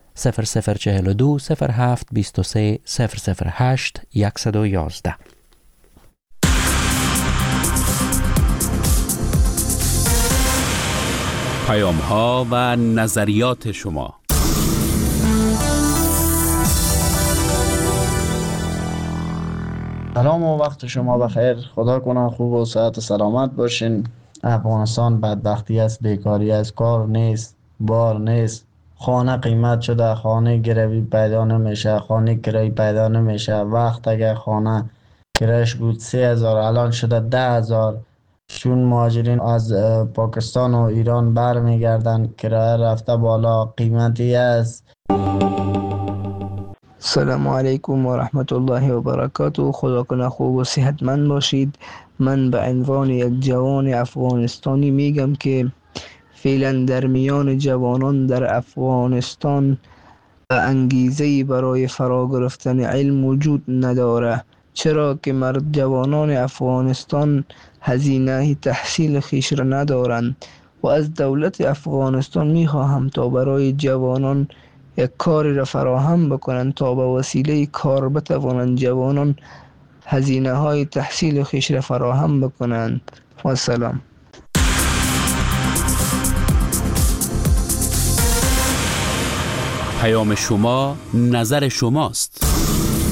0042 07 23 008 111. پیام‌ها و نظریات شما. سلام و وقت شما بخیر. خدا کنه خوب و صحت و سلامت باشین. افغانستان بدبختی است، بیکاری است، کار نیست، بار نیست، خانه قیمت شده، خانه گروی پیدا نمیشه، خانه کرایی پیدا نمیشه. وقت اگر خانه کرایش بود 3000 الان شده 10000. چون مهاجرین از پاکستان و ایران برمیگردن کرایه رفته بالا، قیمتی است. سلام علیکم و رحمت الله و برکاته. خدا کنه خوب و صحتمند باشید. من به عنوان یک جوان افغانستانی میگم که فعلا در میان جوانان در افغانستان انگیزه برای فرا گرفتن علم وجود نداره، چرا که جوانان افغانستان هزینه تحصیل خیش را ندارند و از دولت افغانستان میخواهم تا برای جوانان یک کاری را فراهم بکنند تا به وسیله کار بتوانند جوانان هزینه های تحصیل خیش را فراهم بکنند. و سلام. پیام شما نظر شماست.